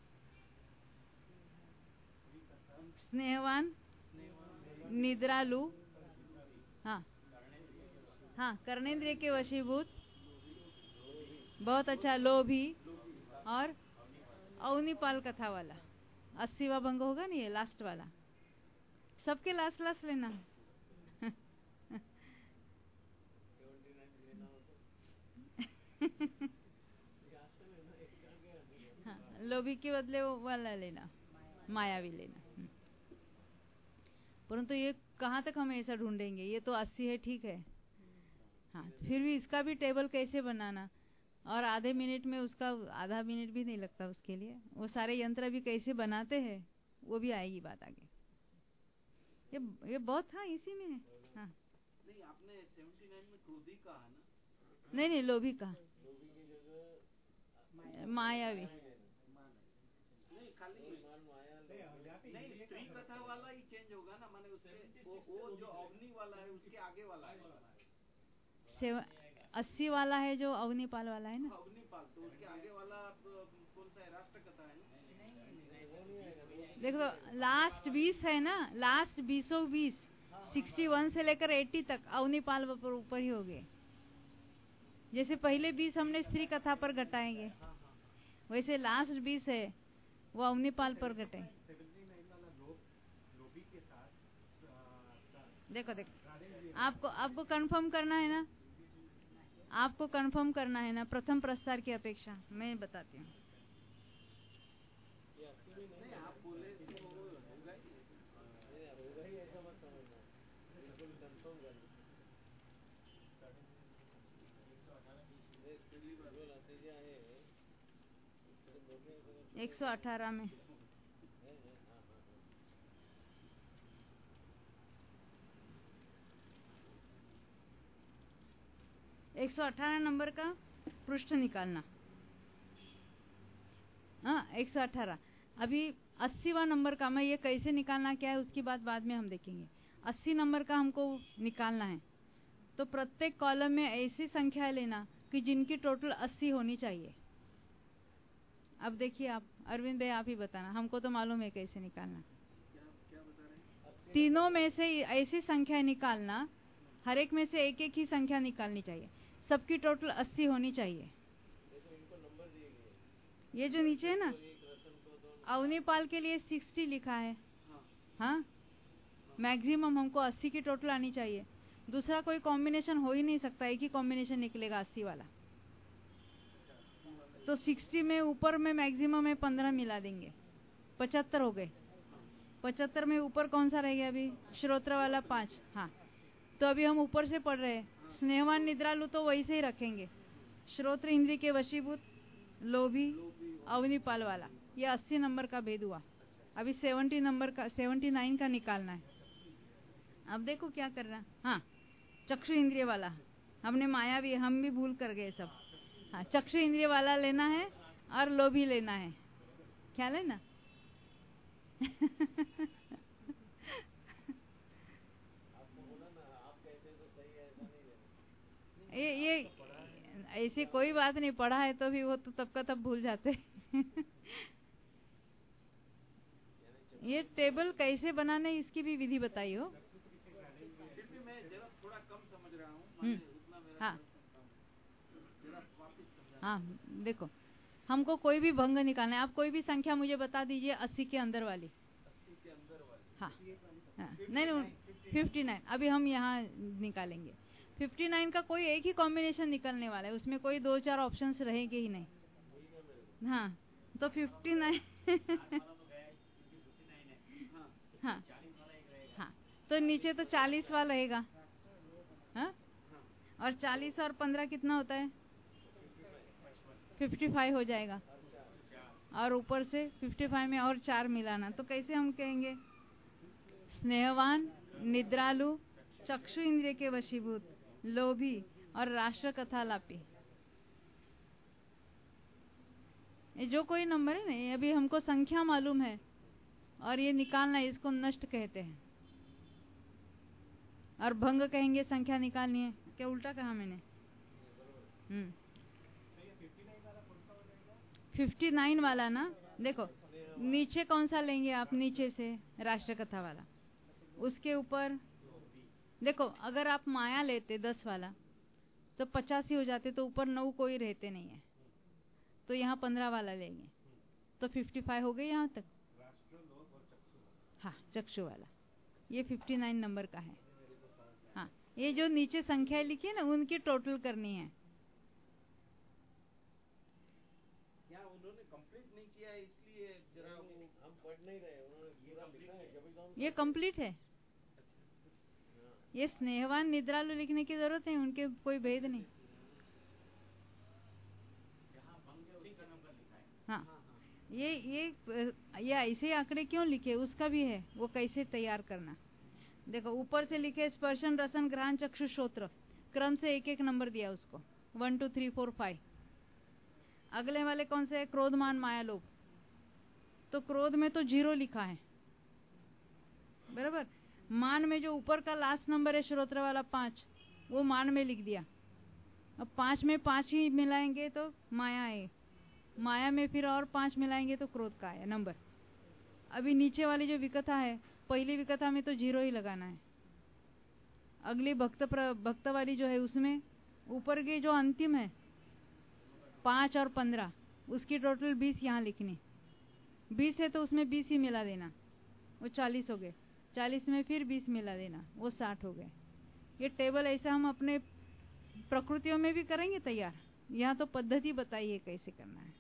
स्नेहवान, निद्रालु, हाँ हाँ, कर्णेंद्रिय के वशीभूत, बहुत अच्छा, लोभी और अवनिपाल कथा वाला 80वां भंग होगा नहीं, ये लास्ट वाला। सबके लास्ट लास्ट लेना। हाँ, लोभी के बदले वो वाला लेना, मायावी लेना। परंतु ये कहाँ तक हम ऐसा ढूंढेंगे? ये तो 80 है, ठीक है, हाँ, फिर भी इसका भी टेबल कैसे बनाना, और आधे मिनट में उसका, आधा मिनट भी नहीं लगता उसके लिए, वो सारे यंत्र भी कैसे बनाते हैं वो भी आएगी बात आगे। ये बहुत था इसी में है। हाँ नहीं, आपने 79 में क्रोधी कहा ना? नहीं लोभी कहा, मायावी नहीं, खाली नहीं, स्त्री कथा वाला ही चेंज होगा ना, माने उसके वो जो अवनी वाला है उसके आगे वाला है। 80 वाला है जो अग्निपाल वाला है ना, अग्निपाल, तो उसके आगे वाला कौन सा है? राष्ट्र कथा है ना? देखो लास्ट 20 है ना, लास्ट 20 61 से लेकर 80 तक अग्निपाल पर ऊपर ही हो गए। जैसे पहले 20 हमने स्त्री कथा पर घटाएंगे, वैसे लास्ट 20 है वो अग्निपाल पर घटे। देखो आपको कंफर्म करना है ना, आपको कंफर्म करना है ना प्रथम प्रस्तार की अपेक्षा। मैं बताती हूँ। नहीं, आप बोले तो होगा ही, ऐसा मत समझना, बिल्कुल कंफर्म कर 118 में 118 नंबर का पृष्ठ निकालना। हाँ 118। अभी 80वां नंबर का, मैं ये कैसे निकालना क्या है उसकी बात बाद में हम देखेंगे। 80 नंबर का हमको निकालना है तो प्रत्येक कॉलम में ऐसी संख्या लेना कि जिनकी टोटल 80 होनी चाहिए। अब देखिए आप अरविंद भाई आप ही बताना, हमको तो मालूम है कैसे निकालना। क्या बता रहे हैं? तीनों में से ऐसी संख्या निकालना, हर एक में से एक एक ही संख्या निकालनी चाहिए, सबकी टोटल 80 होनी चाहिए। ये जो नीचे है ना अवनीपाल के लिए 60 लिखा है। हाँ मैक्सिमम हमको 80 की टोटल आनी चाहिए। दूसरा कोई कॉम्बिनेशन हो ही नहीं सकता, एक ही कॉम्बिनेशन निकलेगा 80 वाला। तो 60 में ऊपर में मैक्सिमम में 15 मिला देंगे, 75 हो गए। 75 में ऊपर कौन सा रह गया अभी? श्रोत्र वाला 5। हाँ तो अभी हम ऊपर से पढ़ रहे हैं, स्नेहवान निद्रालु तो वैसे ही रखेंगे। श्रोत्र इंद्रिय के वशीभूत, लोभी, अवनीपाल वाला, ये 80 नंबर का भेद हुआ। अभी 70 नंबर का 79 का निकालना है। अब देखो क्या करना। हाँ चक्षु इंद्रिय वाला हमने मायावी, हम भी भूल कर गए सब। हाँ चक्षु इंद्रिय वाला लेना है और लोभी लेना है, ख्याल है ना? ये ऐसी कोई बात नहीं, पढ़ा है तो भी वो तो तब का तब भूल जाते। ये टेबल कैसे बनाने इसकी भी विधि बताई हो। फिर भी मैं जरा थोड़ा कम समझ रहा हूँ, उतना मेरा हाँ जरा वापस समझा। हाँ देखो हमको कोई भी भंग निकालना है। आप कोई भी संख्या मुझे बता दीजिए 80 के अंदर वाली। 80 के अंदर वाली? हाँ नहीं 59। अभी हम यहाँ निकालेंगे 59 का कोई एक ही कॉम्बिनेशन निकलने वाला है, उसमें कोई 2-4 ऑप्शंस रहेंगे ही नहीं। हाँ तो 59 हाँ हाँ तो नीचे तो 40 वाला रहेगा। हाँ और 40 और 15 कितना होता है? 55 हो जाएगा। और ऊपर से 55 में और 4 मिलाना, तो कैसे हम कहेंगे? स्नेहवान, निद्रालु, चक्षु इंद्रिय के वशीभूत, लोभी और राष्ट्र कथालापी। ये जो कोई नंबर है ना, अभी हमको संख्या मालूम है और ये निकालना है, इसको नष्ट कहते हैं। और भंग कहेंगे संख्या निकालनी है। क्या उल्टा कहा मैंने? 59 वाला ना, देखो नीचे कौन सा लेंगे आप? नीचे से राष्ट्र कथा वाला, उसके ऊपर देखो अगर आप माया लेते 10 वाला तो 85 हो जाते, तो ऊपर 9 कोई रहते नहीं है, तो यहाँ 15 वाला लेंगे तो 55 हो गए यहाँ तक। हाँ चक्षु वाला ये 59 नंबर का है। हाँ ये जो नीचे संख्या लिखी है ना उनकी टोटल करनी है। क्या उन्होंने कंप्लीट नहीं किया है इसलिए जरा हम पढ़ नहीं रहे, उन्होंने पूरा लिखा है। ये कंप्लीट है। ये स्नेहवान निद्रालु लिखने की जरूरत नहीं, उनके कोई भेद नहीं। हाँ ये ऐसे आंकड़े क्यों लिखे, उसका भी है, वो कैसे तैयार करना। देखो ऊपर से लिखे स्पर्शन रसन घ्राण चक्षु श्रोत्र, क्रम से एक एक नंबर दिया उसको, 1 2 3 4 5। अगले वाले कौन से है, क्रोध मान माया लोभ, तो क्रोध में तो 0 लिखा है बराबर। मान में जो ऊपर का लास्ट नंबर है श्रोत्र वाला 5, वो मान में लिख दिया। अब 5 में 5 ही मिलाएंगे तो माया है, माया में फिर और 5 मिलाएंगे तो क्रोध का है नंबर। अभी नीचे वाली जो विकथा है, पहली विकथा में तो 0 ही लगाना है। अगली भक्त वाली जो है उसमें ऊपर की जो अंतिम है 5 और 15, उसकी टोटल 20 यहाँ लिखनी। 20 है तो उसमें 20 ही मिला देना, वो 40 हो गए। 40 में फिर 20 मिला देना, वो 60 हो गए। ये टेबल ऐसा हम अपने प्रकृतियों में भी करेंगे तैयार। यहाँ तो पद्धति बताई है कैसे करना है।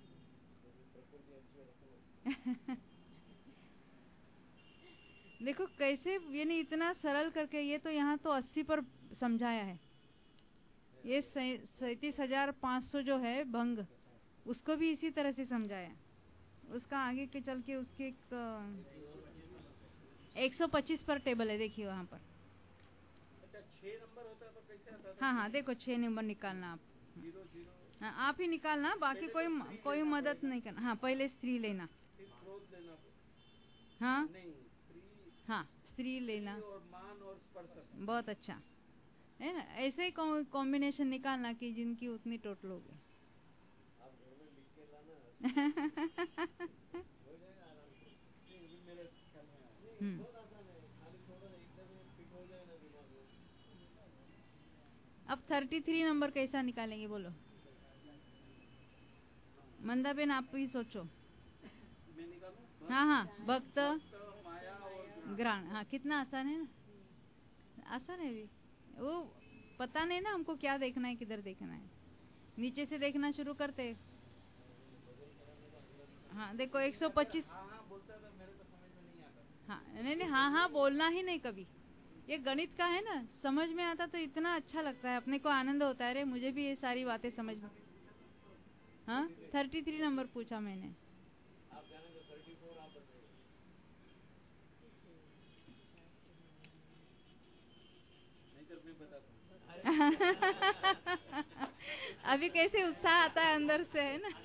देखो कैसे, ये नहीं इतना सरल करके, ये तो यहाँ तो 80 पर समझाया है। ये 37,500 जो है भंग, उसको भी इसी तरह से समझाया। उसका आगे के चल के उसके 125 पर टेबल है, देखिए वहाँ पर। अच्छा 6 नंबर होता है तो कैसे आता है? हाँ देखो 6 नंबर निकालना आप। 0 0 हाँ आप ही निकालना, बाकी कोई मदद नहीं करना। हाँ पहले स्त्री लेना, फिर क्रोध लेना। हाँ नहीं स्त्री, हाँ स्त्री लेना, और मान और स्पर्श। बहुत अच्छा है ना। ऐसे ही कॉम्बिनेशन निकालना कि जिनकी उतनी टोटल हो गई। अब 33 नंबर कैसा निकालेंगे बोलो, मंदा बेन आप भी सोचो। मैं निकालूं? हाँ भक्त माया और ग्राण, हाँ कितना आसान है ना, आसान है भी। वो पता नहीं ना हमको क्या देखना है, किधर देखना है, नीचे से देखना शुरू करते। हाँ देखो 125। हाँ बोलता था, मेरे को समझ में नहीं आता। हाँ नहीं हाँ बोलना ही नहीं कभी। ये गणित का है ना, समझ में आता तो इतना अच्छा लगता है, अपने को आनंद होता है। अरे मुझे भी ये सारी बातें समझ में। हाँ 33 नंबर पूछा मैंने। आप जाने तो 34 आप बताइए। नहीं तो मैं बताता हूँ। अभी कैसे उत्साह आता है अंदर से, है ना।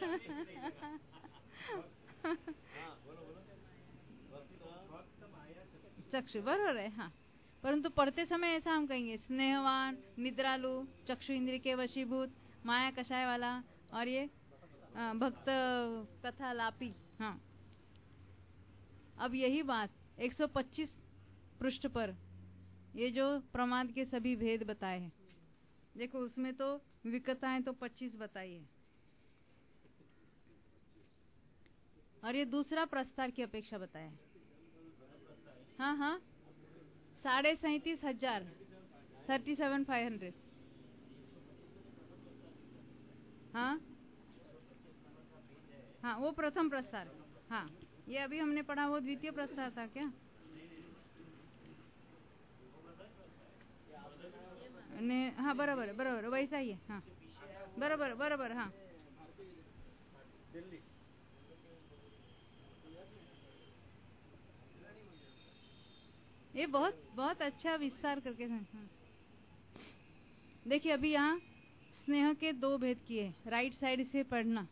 चक्षु बरोबर है। हाँ परंतु पढ़ते समय ऐसा हम कहेंगे, स्नेहवान, निद्रालु, चक्षु इंद्रिय के वशीभूत, माया कषाय वाला, और ये भक्त कथा लापी। हाँ अब यही बात 125 पृष्ठ पर ये जो प्रमाद के सभी भेद बताए हैं, देखो उसमें तो विकताएं तो 25 बताई है, और ये दूसरा प्रस्तार की अपेक्षा बताया है। हाँ 37,500 37,500। हाँ वो प्रथम प्रस्तार। हाँ ये अभी हमने पढ़ा वो द्वितीय प्रस्तार था क्या? ने हाँ बराबर वैसा ही है। हाँ बराबर हाँ ये बहुत अच्छा विस्तार करके। हाँ देखिए अभी यहाँ स्नेह के 2 भेद किए, राइट साइड से पढ़ना।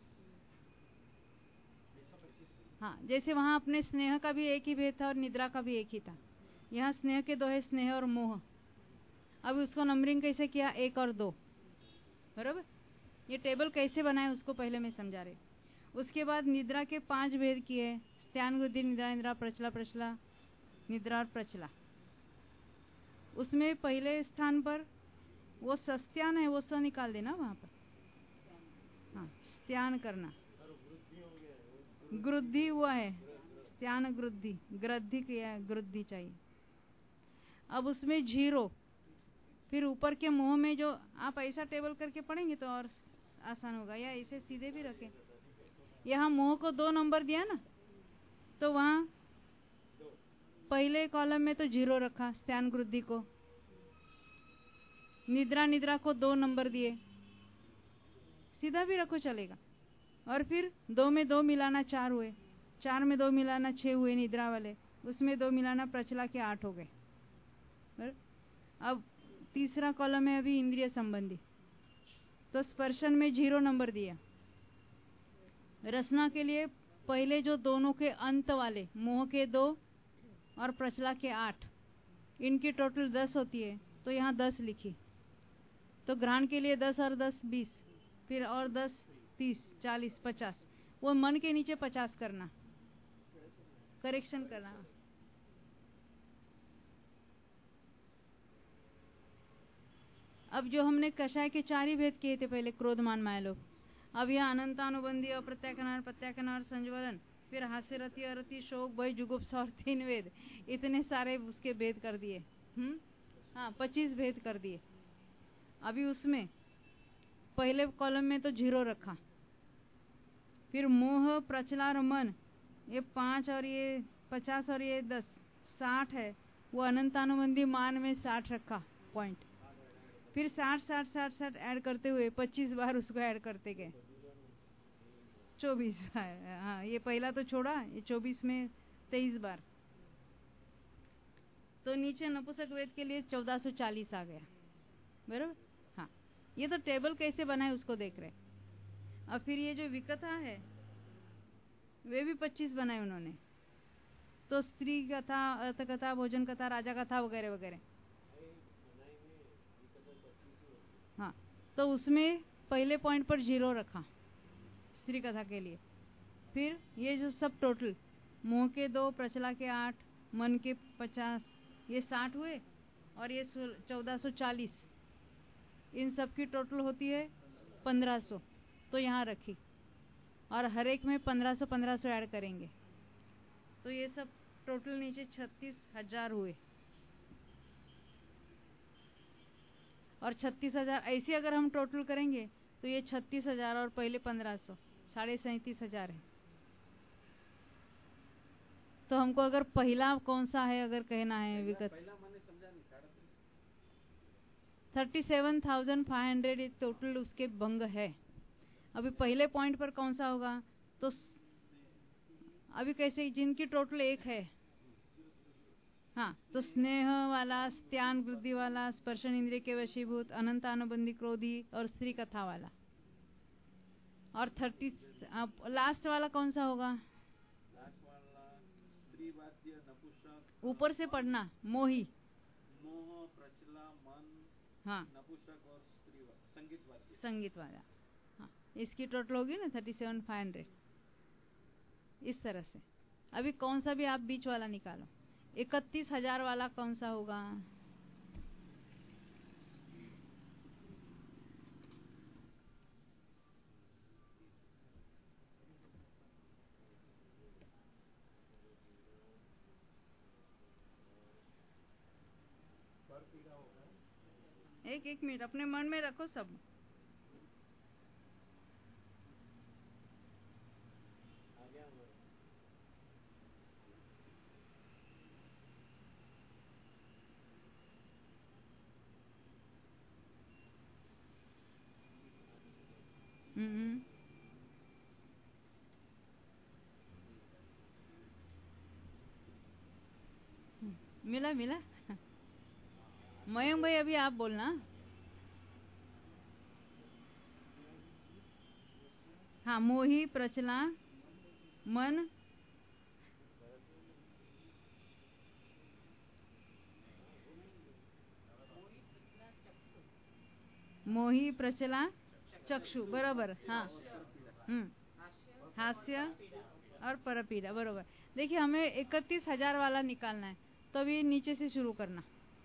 हाँ जैसे वहां अपने स्नेह का भी एक ही भेद था और निद्रा का भी एक ही था, यहाँ स्नेह के 2 है, स्नेह और मोह। अब उसको नंबरिंग कैसे किया, 1 और 2 बराबर। ये टेबल कैसे बनाए उसको पहले मैं समझा रही। उसके बाद निद्रा के 5 भेद किए, स्त्यान वृद्धि निद्रा निद्रा प्रचला प्रचला निद्रा और प्रचला। उसमें पहले स्थान पर वो सस्त्यान है, वो स निकाल देना वहां पर। हाँ स्त्यान करना, ग्रुद्धि हुआ है, स्त्यान ग्रुद्धि, ग्रद्धि किया है, ग्रुद्धि चाहिए। अब उसमें 0, फिर ऊपर के मोह में जो आप ऐसा टेबल करके पढ़ेंगे तो और आसान होगा, या इसे सीधे भी रखें। यहाँ मोह को 2 नंबर दिया ना, तो वहां पहले कॉलम में तो 0 रखा स्त्यान ग्रुद्धि को, निद्रा को 2 नंबर दिए, सीधा भी रखो चलेगा। और फिर 2 में 2 मिलाना 4 हुए, 4 में 2 मिलाना 6 हुए निद्रा वाले, उसमें 2 मिलाना प्रचला के 8 हो गए। अब तीसरा कॉलम है अभी इंद्रिय संबंधी, तो स्पर्शन में 0 नंबर दिया। रसना के लिए पहले जो दोनों के अंत वाले मोह के 2 और प्रचला के 8, इनकी टोटल 10 होती है, तो यहाँ 10 लिखी। तो घ्राण के लिए 10 और 10 20, फिर और 10 30 40 50, वो मन के नीचे 50 करना, करेक्शन करना। अब जो हमने कषाय के 4 ही भेद किए थे पहले, क्रोध मान माया लोभ, अब यह अनंतानुबंधी अप्रत्याख्यान प्रत्याख्यान संज्वलन, फिर हास्य रति अरति शोक भय जुगुप्सा और 3 वेद, इतने सारे उसके भेद कर दिए। हाँ 25 भेद कर दिए। अभी उसमें पहले कॉलम में तो 0 रखा, फिर मोह प्रचला और मन ये 5 और ये 50 और ये 10 60 है, वो अनंतानुबंधी मान में 60 रखा पॉइंट, फिर 60 60 60 60 ऐड करते हुए 25 बार उसको ऐड करते गए, 24। हाँ ये पहला तो छोड़ा, ये 24 में 23 बार, तो नीचे नपुंसक वेद के लिए 1440 आ गया, बराबर। हाँ ये तो टेबल कैसे बनाए उसको देख रहे। अब फिर ये जो विकथा है वे भी 25 बनाए उन्होंने, तो स्त्री कथा, अर्थ कथा, भोजन कथा, राजा कथा वगैरह वगैरह। हाँ तो उसमें पहले पॉइंट पर 0 रखा स्त्री कथा के लिए। फिर ये जो सब टोटल मोह के 2, प्रचला के 8, मन के 50, ये 60 हुए, और ये 1440, इन सब की टोटल होती है 1500, तो यहाँ रखी, और हर एक में 1500 1500 ऐड करेंगे, तो ये सब टोटल नीचे 36,000 हुए। और 36,000 ऐसे अगर हम टोटल करेंगे तो ये 36,000 और पहले 1500, 37,500 है। तो हमको अगर पहला कौन सा है अगर कहना है विगत, 37,500 टोटल उसके भंग है। अभी पहले पॉइंट पर कौन सा होगा, तो अभी कैसे जिनकी टोटल 1 है, हाँ तो स्नेह वाला, स्त्यान वृद्धि वाला, स्पर्शन इंद्रिय के वशीभूत, अनंतानुबंधी क्रोधी और स्त्री कथा वाला। और 30 लास्ट वाला कौन सा होगा, ऊपर से पढ़ना, मोही, मोह प्रचला मन, हाँ नपुंसक और स्त्री संगीत वाला। हाँ इसकी टोटल होगी ना 37,500, इस तरह से। अभी कौन सा भी आप बीच वाला निकालो, 31,000 वाला कौन सा होगा, एक मिनट अपने मन में रखो सब। मिला मिला। मयंक भाई अभी आप बोलना। हाँ मोही प्रचला मन, मोही प्रचला चक्षु, बरोबर। हाँ हास्य और परपीड़ा, बरोबर। देखिए हमें 31,000 वाला निकालना है, तो अभी नीचे से शुरू करना,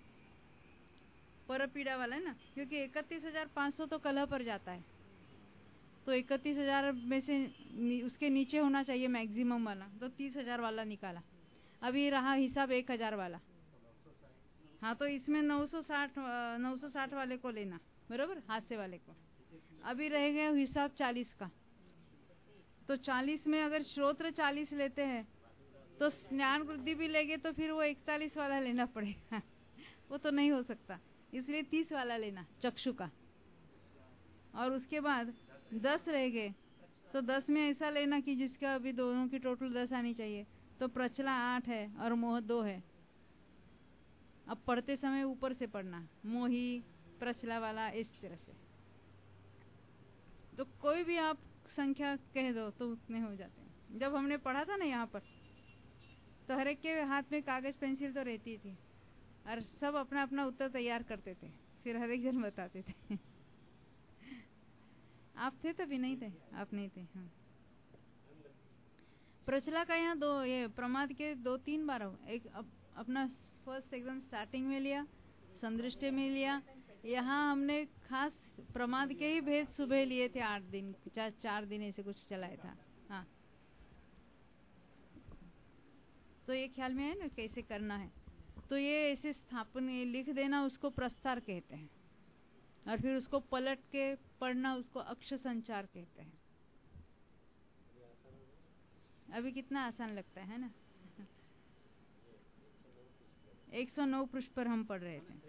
परपीड़ा वाला है ना, क्योंकि 31,500 तो कलह पर जाता है, तो 31,000 में से उसके नीचे होना चाहिए मैक्सिमम वाला, तो 30,000 वाला निकाला। अभी रहा हिसाब 1,000 वाला, हाँ तो इसमें 960 वाले को लेना, बरोबर, हास्य वाले को। अभी रह गया हिसाब 40 का, तो 40 में अगर श्रोत्र 40 लेते हैं तो ज्ञान वृद्धि भी लेंगे तो फिर वो 41 वाला लेना पड़ेगा, वो तो नहीं हो सकता, इसलिए 30 वाला लेना चक्षु का। और उसके बाद 10 रह गए तो 10 में ऐसा लेना कि जिसका अभी दोनों की टोटल 10 आनी चाहिए। तो प्रचला 8 है और मोह 2 है। अब पढ़ते समय ऊपर से पढ़ना, मोही प्रचला वाला, इस तरह से। तो कोई भी आप संख्या कह दो तो उतने हो जाते हैं। जब हमने पढ़ा था ना यहाँ पर, तो हर एक के हाथ में कागज पेंसिल तो रहती थी और सब अपना अपना उत्तर तैयार करते थे, फिर हर एक जन बताते थे। आप थे तभी? नहीं थे? आप नहीं थे? हाँ। प्रचला का यहाँ दो, ये प्रमाद के 2-3 बार एक अपना फर्स्ट एकदम स्टार्टिंग में लिया, संदृष्टि में लिया। यहाँ हमने खास प्रमाद के ही भेद सुबह लिए थे, 8 दिन 4 दिन ऐसे कुछ चलाया था। हाँ, तो ये ख्याल में है ना कैसे करना है। तो ये ऐसे स्थापन लिख देना, उसको प्रस्तार कहते हैं, और फिर उसको पलट के पढ़ना, उसको अक्ष संचार कहते हैं। अभी कितना आसान लगता है ना। 109 पृष्ठ पर हम पढ़ रहे थे।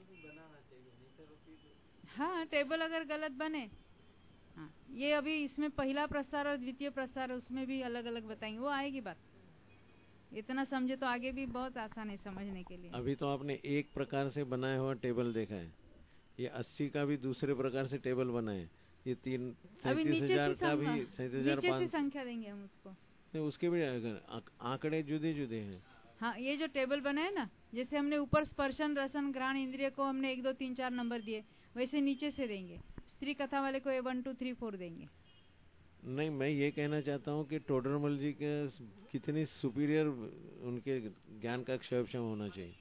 हाँ, टेबल अगर गलत बने, हाँ, ये अभी इसमें पहला प्रस्तार और द्वितीय प्रस्तार, उसमें भी अलग अलग बताएंगे, वो आएगी बात। इतना समझे तो आगे भी बहुत आसान है समझने के लिए। अभी तो आपने एक प्रकार से बनाया हुआ टेबल देखा है, ये 80 का भी दूसरे प्रकार से टेबल बना है, ये 37,000 का भी 37,500 संख्या देंगे हम उसको। उसके भी आंकड़े जुदे जुदे हैं। हाँ, ये जो टेबल बना है ना, जैसे हमने ऊपर स्पर्शन रसन घ्राण इंद्रिय को हमने 1 2 3 4 नंबर दिए, वैसे नीचे से देंगे। स्त्री कथा वाले को 1 2 3 4 देंगे। नहीं, मैं ये कहना चाहता हूँ कि टोडरमल जी के कितनी सुपीरियर उनके ज्ञान का क्षय होना चाहिए।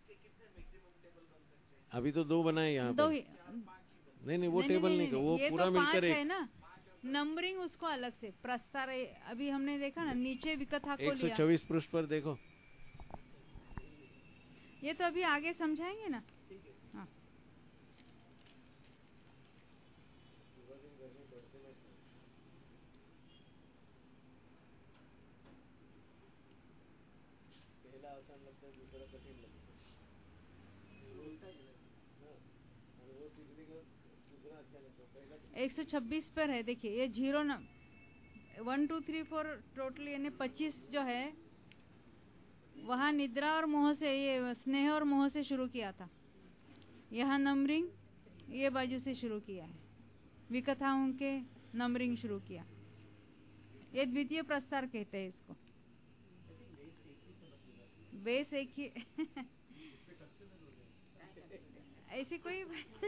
अभी तो 2 बनाए यहाँ पर। नहीं, वो टेबल नहीं, वो पूरा मिलकर एक है ना। नंबरिंग उसको अलग से प्रस्तार, अभी हमने देखा ना नीचे विकथा को लिया। 124 पृष्ठ पर देखो, ये तो अभी आगे समझाएंगे ना। हाँ, पहला आसान लगता है, दूसरा कठिन लगता है। 126 पर है, देखिए ये 0 न 1 2 3 4 टोटल यानी 25 जो है, वहाँ निद्रा और मोह से, ये स्नेह और मोह से शुरू किया था। यहाँ नंबरिंग ये बाजू से शुरू किया है, विकथाओं के नंबरिंग शुरू किया। ये द्वितीय प्रस्तार कहते हैं इसको। बेस एक ही ऐसी कोई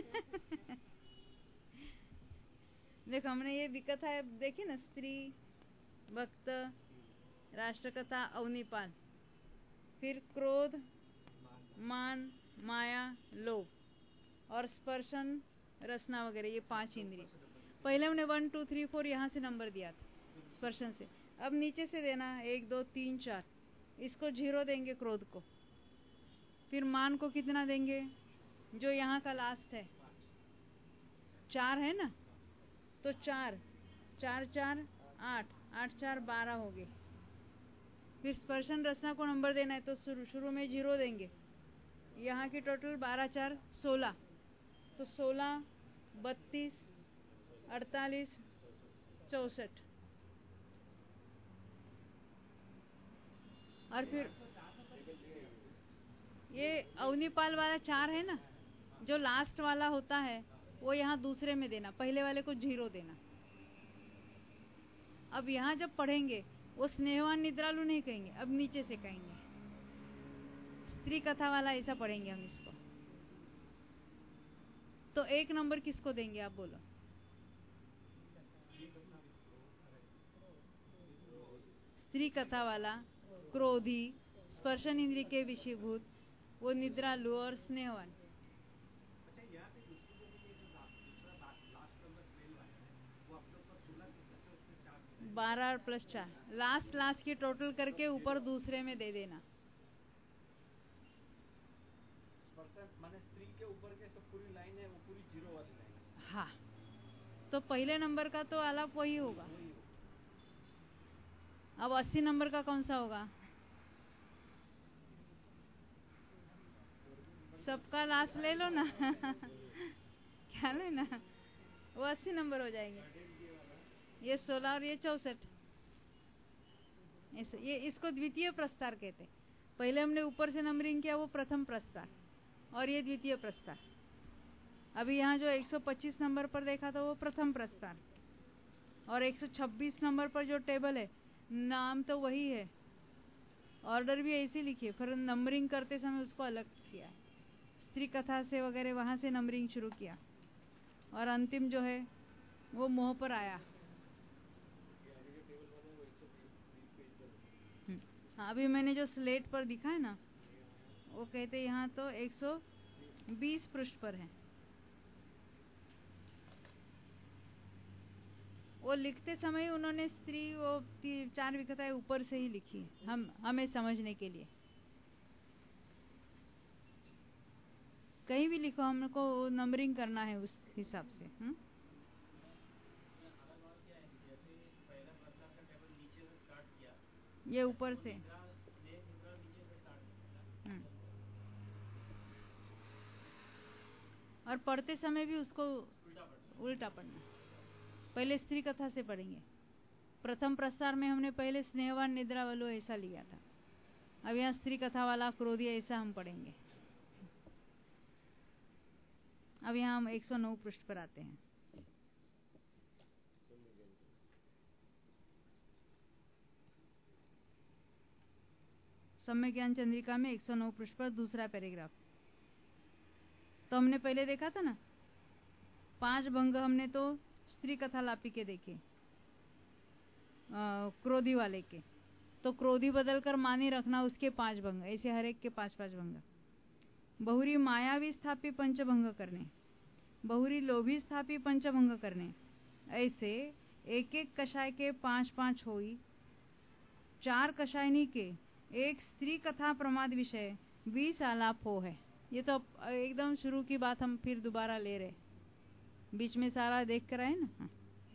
देखो, हमने ये विकथा देखी ना, स्त्री, भक्त, राष्ट्रकथा, अवनिपाल, फिर क्रोध, मान, माया, लोभ और स्पर्शन रसना वगैरह, ये 5 इंद्रिय। पहले हमने 1 2 3 4 यहाँ से नंबर दिया था स्पर्शन से। अब नीचे से देना 1 2 3 4, इसको 0 देंगे क्रोध को। फिर मान को कितना देंगे, जो यहाँ का लास्ट है 4 है ना, तो 4 4 4 8 8 4 12 हो गए। फिर स्पर्शन रचना को नंबर देना है, तो शुरू में 0 देंगे। यहाँ की टोटल 12 4 16, तो 16 32 48 64। और फिर ये अवनिपाल वाला 4 है ना, जो लास्ट वाला होता है वो यहाँ दूसरे में देना, पहले वाले को 0 देना। अब यहाँ जब पढ़ेंगे वो स्नेहवान निद्रालु नहीं कहेंगे, अब नीचे से कहेंगे। स्त्री कथा वाला ऐसा पढ़ेंगे हम इसको। तो 1 नंबर किसको देंगे आप बोलो? स्त्री कथा वाला क्रोधी, स्पर्शन इंद्रिय के विषयभूत, वो निद्रालु और स्नेहवान। 12 प्लस 4, लास्ट की टोटल करके ऊपर दूसरे में दे देना। माने स्त्री के ऊपर के तो पूरी लाइन है, वो पूरी 0 वाली लाइन है। हाँ, तो पहले नंबर का तो आलाप वही होगा। अब 80 नंबर का कौन सा होगा? सबका लास्ट ले लो ना क्या लेना, वो 80 नंबर हो जाएंगे। ये 16 और ये 64। ये इसको द्वितीय प्रस्तार कहते हैं। पहले हमने ऊपर से नंबरिंग किया वो प्रथम प्रस्तार और ये द्वितीय प्रस्तार। अभी यहाँ जो 125 नंबर पर देखा था वो प्रथम प्रस्तार और 126 नंबर पर जो टेबल है नाम तो वही है, ऑर्डर भी ऐसे लिखिए, फिर नंबरिंग करते समय उसको अलग किया है। स्त्री कथा से वगैरह वहां से नंबरिंग शुरू किया और अंतिम जो है वो मोह पर आया। हाँ, अभी मैंने जो स्लेट पर दिखा है ना वो कहते यहाँ तो 120 पृष्ठ पर है। वो लिखते समय उन्होंने स्त्री वो 4 विकताएं ऊपर से ही लिखी हमें समझने के लिए। कहीं भी लिखो हमको नंबरिंग करना है उस हिसाब से। ये ऊपर से और पढ़ते समय भी उसको उल्टा पढ़ना। पहले स्त्री कथा से पढ़ेंगे। प्रथम प्रस्तार में हमने पहले स्नेहवान निद्रा वालो ऐसा लिया था। अब यहाँ स्त्री कथा वाला क्रोधी ऐसा हम पढ़ेंगे। अब यहाँ हम 109 पृष्ठ पर आते हैं। सम्यक ज्ञान चंद्रिका में 109 पृष्ठ पर दूसरा पैराग्राफ। तो हमने पहले देखा था ना 5 भंग हमने तो स्त्री कथा लापी के देखे, क्रोधी वाले के। तो क्रोधी बदलकर मानी रखना उसके 5 भंग, ऐसे हर एक के 5-5 भंग। बहुरी मायावी स्थापी पंचभंग करने, बहुरी लोभी स्थापी पंचभंग करने, ऐसे एक एक कषाय के 5-5 होई। 4 कषायनी के एक स्त्री कथा प्रमाद विषय 20 आलाप हो है। ये तो एकदम शुरू की बात हम फिर दोबारा ले रहे, बीच में सारा देख कर आए ना।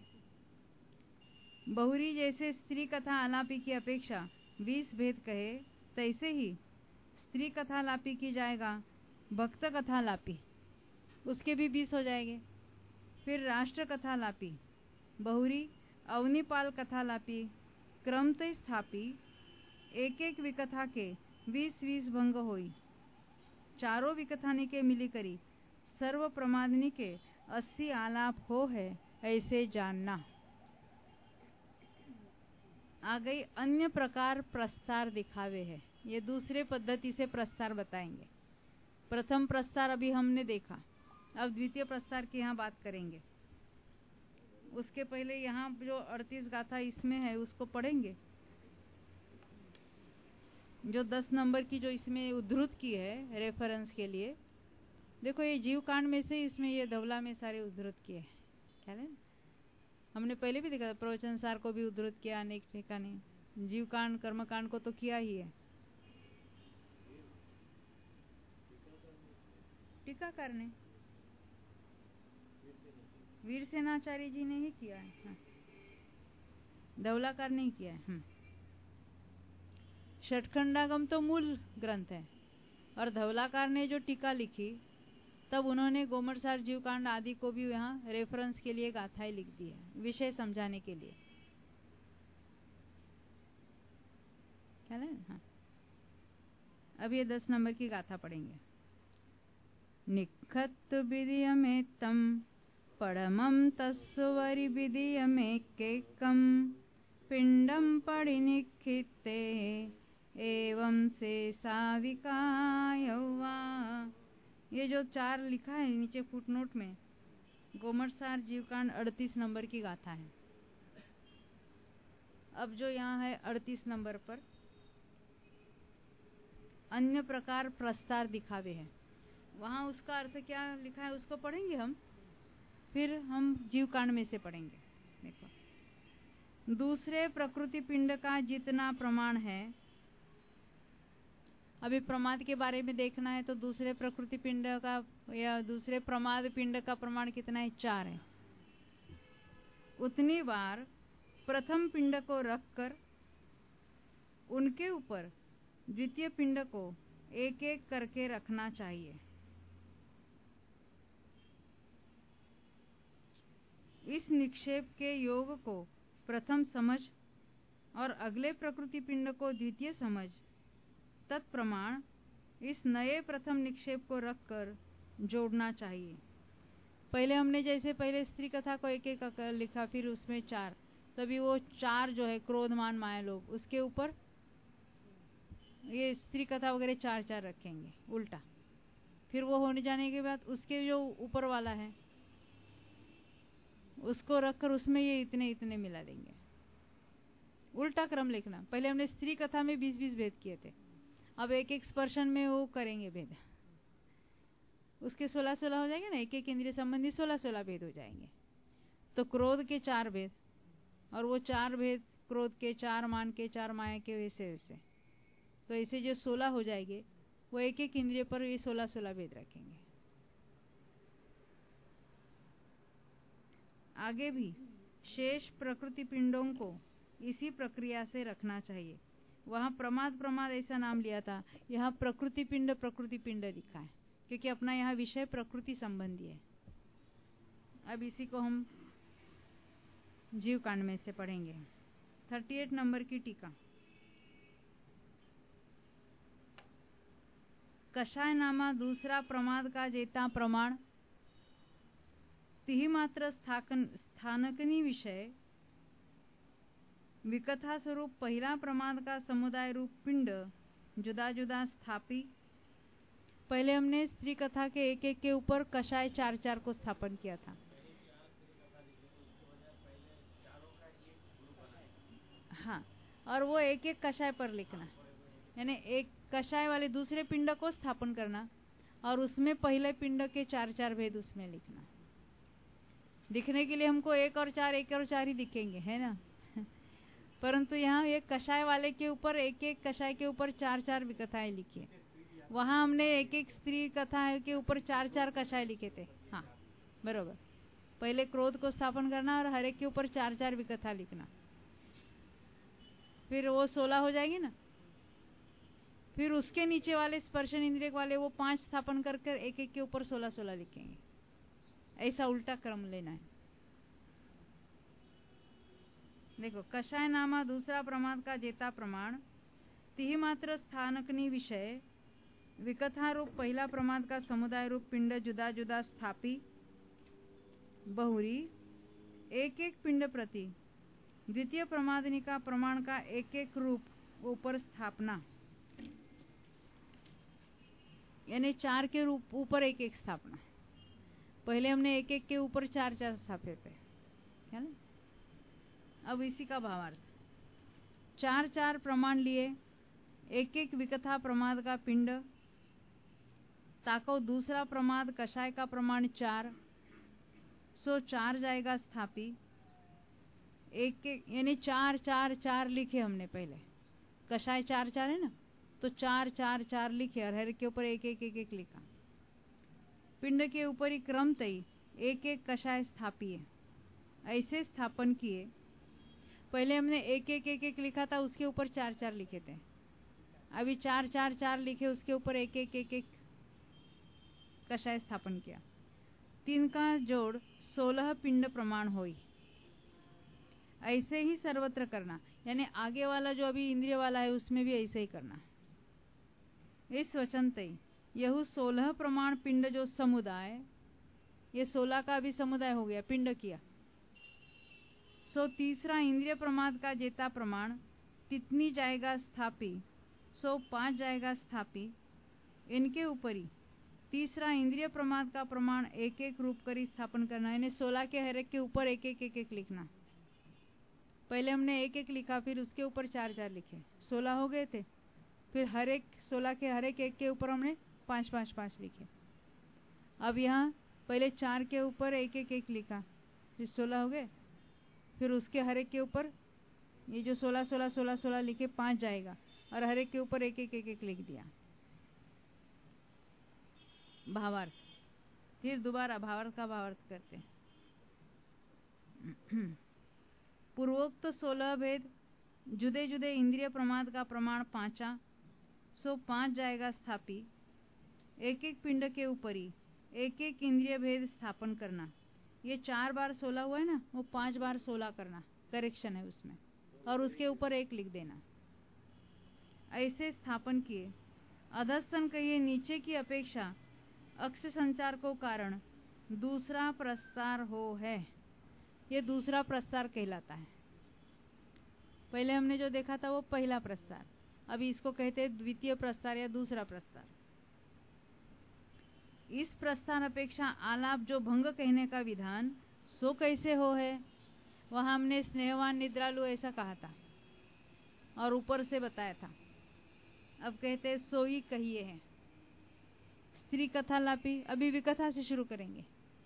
बहुरी जैसे स्त्री कथा आलापी की अपेक्षा 20 भेद कहे, तैसे ही स्त्री कथा लापी की जाएगा भक्त कथा लापी, उसके भी 20 हो जाएंगे। फिर राष्ट्र कथा लापी, बहुरी अवनिपाल कथा लापी क्रमत स्थापी, एक एक विकथा के 20-20 भंग होई। चारों विकथानी के मिली करी सर्व प्रमादनी के 80 आलाप हो है, ऐसे जानना। आ गई अन्य प्रकार प्रस्तार दिखावे है। ये दूसरे पद्धति से प्रस्तार बताएंगे। प्रथम प्रस्तार अभी हमने देखा, अब द्वितीय प्रस्तार की यहाँ बात करेंगे। उसके पहले यहाँ जो 38 गाथा इसमें है उसको पढ़ेंगे। जो 10 नंबर की जो इसमें उद्धृत की है रेफरेंस के लिए, देखो ये जीव कांड में से इसमें ये धवला में सारे उद्धृत किए हैं। क्या है, हमने पहले भी देखा, प्रवचन सार को भी उद्धृत किया अनेक ठिकाने, जीव कांड कर्म कांड को तो किया ही है। टीकाकार ने वीर सेनाचार्य जी ने ही किया है। हाँ। धवलाकार नहीं किया है। षटखंडागम तो मूल ग्रंथ है और धवलाकार ने जो टीका लिखी तब उन्होंने गोमरसार जीवकांड आदि को भी यहाँ रेफरेंस के लिए गाथाएं लिख दी है, विषय समझाने के लिए। क्या है? हाँ। अब ये 10 नंबर की गाथा पढ़ेंगे। निखत विधियमे तम पड़मम तस्वरि विधियमे केकम पिंडम पड़ि निखिते एवं से साविकायवा। ये जो 4 लिखा है नीचे फुटनोट में, गोमरसार जीवकांड 38 नंबर की गाथा है। अब जो यहाँ है 38 नंबर पर अन्य प्रकार प्रस्तार दिखावे है, वहां उसका अर्थ क्या लिखा है उसको पढ़ेंगे हम, फिर हम जीवकांड में से पढ़ेंगे। देखो, दूसरे प्रकृति पिंड का जितना प्रमाण है, अभी प्रमाद के बारे में देखना है तो दूसरे प्रकृति पिंड का या दूसरे प्रमाद पिंड का प्रमाण कितना है? 4 है। उतनी बार प्रथम पिंड को रखकर उनके ऊपर द्वितीय पिंड को एक एक करके रखना चाहिए। इस निक्षेप के योग को प्रथम समझ और अगले प्रकृति पिंड को द्वितीय समझ तत्प्रमाण इस नए प्रथम निक्षेप को रखकर जोड़ना चाहिए। पहले हमने जैसे पहले स्त्री कथा को एक एक लिखा, फिर उसमें 4, तभी वो 4 जो है क्रोध मान माया लोभ, उसके ऊपर ये स्त्री कथा वगैरह 4 रखेंगे उल्टा। फिर वो होने जाने के बाद उसके जो ऊपर वाला है उसको रखकर उसमें ये इतने इतने मिला देंगे। उल्टा क्रम लिखना। पहले हमने स्त्री कथा में 20-20 भेद किए थे, अब एक एक स्पर्शन में वो करेंगे भेद, उसके 16-16 हो जाएंगे ना, एक एक इंद्रिय संबंधी 16-16 भेद हो जाएंगे। तो क्रोध के 4 भेद, और वो 4 भेद क्रोध के, 4 मान के, 4 माया के, वैसे वैसे, तो ऐसे जो 16 हो जाएंगे वो एक एक इंद्रिय पर ये 16-16 भेद रखेंगे। आगे भी शेष प्रकृति पिंडों को इसी प्रक्रिया से रखना चाहिए। वहां प्रमाद ऐसा नाम लिया था, यहाँ प्रकृति पिंड लिखा है, क्योंकि अपना यहाँ विषय प्रकृति संबंधी है। अब इसी को हम जीव कांड में से पढ़ेंगे। 38 नंबर की टीका। कषाय नामा दूसरा प्रमाद का जेता प्रमाण, तिहि मात्र स्थानकनी विषय, विकथा स्वरूप पहला प्रमाद का समुदाय रूप पिंड जुदा जुदा स्थापी। पहले हमने स्त्री कथा के एक एक के ऊपर कषाय 4-4 को स्थापन किया था। हाँ, और वो एक एक कषाय पर लिखना, यानी एक कषाय वाले दूसरे पिंड को स्थापन करना और उसमें पहले पिंड के 4-4 भेद उसमें लिखना। दिखने के लिए हमको 1 और 4 ही दिखेंगे, है ना, परंतु यहाँ एक कषाय वाले के ऊपर एक एक कषाय के ऊपर 4-4 विकथाएं लिखी है। वहां हमने एक एक स्त्री कथा के ऊपर 4-4 कषाय लिखे थे। हाँ बरोबर, पहले क्रोध को स्थापन करना और हर एक के ऊपर 4-4 विकथा लिखना, फिर वो 16 हो जाएगी ना। फिर उसके नीचे वाले स्पर्शन इंद्रिय वाले वो 5 स्थापन कर एक एक के ऊपर 16-16 लिखेंगे। ऐसा उल्टा क्रम लेना है। देखो, कषाय नामा दूसरा प्रमाद का जेता प्रमाण, तिहि मात्र स्थानकनी विषय, विकथा रूप पहला प्रमाद का समुदाय रूप पिंड जुदा जुदा स्थापी। बहुरी एक एक पिंड प्रति द्वितीय प्रमादनिका प्रमाण का एक एक रूप ऊपर स्थापना, यानी 4 के रूप ऊपर एक एक स्थापना। पहले हमने एक एक के ऊपर 4-4 स्थापे थे, है ना। अब इसी का भावार्थ, 4-4 प्रमाण लिए, एक एक विकथा प्रमाद का पिंड, ताको दूसरा प्रमाद कषाय का प्रमाण 4, सो 4 जाएगा स्थापी। एक एक यानी 4-4-4 लिखे हमने पहले, कषाय 4-4 है ना, तो 4-4-4 लिखे और हर के ऊपर एक एक लिखा। पिंड के ऊपर ही क्रम तय एक एक कषाय स्थापिए, ऐसे स्थापन किए। पहले हमने एक एक लिखा था, उसके ऊपर 4-4 लिखे थे। अभी 4-4-4 लिखे, उसके ऊपर एक एक कषाय स्थापन किया। 3 का जोड़ 16 पिंड प्रमाण होई। ऐसे ही सर्वत्र करना, यानी आगे वाला जो अभी इंद्रिय वाला है उसमें भी ऐसे ही करना। इस वचन तय यह 16 प्रमाण पिंड जो समुदाय, ये 16 का भी समुदाय हो गया, पिंड किया। सो तीसरा इंद्रिय प्रमाद का जेता प्रमाण तितनी जाएगा स्थापी, सो 5 जाएगा स्थापी। इनके ऊपर ही तीसरा इंद्रिय प्रमाद का प्रमाण एक एक रूप कर स्थापन करना, यानी 16 के हर एक के ऊपर एक एक लिखना। पहले हमने एक एक लिखा, फिर उसके ऊपर 4-4 लिखे, 16 हो गए थे। फिर हर एक 16 के हर एक के ऊपर हमने 5-5-5 लिखे। अब यहाँ पहले 4 के ऊपर एक एक लिखा, फिर 16 हो गए। फिर उसके हर एक के ऊपर ये जो 16 लिखे 5 जाएगा, और हर एक के ऊपर एक एक लिख दिया। भावार्थ, फिर दोबारा भावार्थ का भावार्थ करते हैं। पूर्वोक्त 16 भेद जुदे जुदे इंद्रिय प्रमाद का प्रमाण 5, सो 5 जाएगा स्थापी। एक एक पिंड के ऊपर ही एक एक इंद्रिय भेद स्थापन करना। ये 4 बार 16 हुआ है ना, वो 5 बार 16 करना, करेक्शन है उसमें, और उसके ऊपर 1 लिख देना। ऐसे स्थापन किए। अधस्तन कहिए नीचे की अपेक्षा अक्ष संचार को कारण दूसरा प्रस्तार हो है। ये दूसरा प्रस्तार कहलाता है। पहले हमने जो देखा था वो पहला प्रस्तार, अभी इसको कहते हैं द्वितीय प्रस्तार या दूसरा प्रस्तार। इस प्रस्तार अपेक्षा आलाप जो भंग कहने का विधान सो कैसे हो है, वहां हमने स्नेहवान निद्रालु ऐसा कहा था और ऊपर से बताया था। अब कहते हैं सोई कहिए है। स्त्री कथा लापी, अभी विकथा से शुरू करेंगे।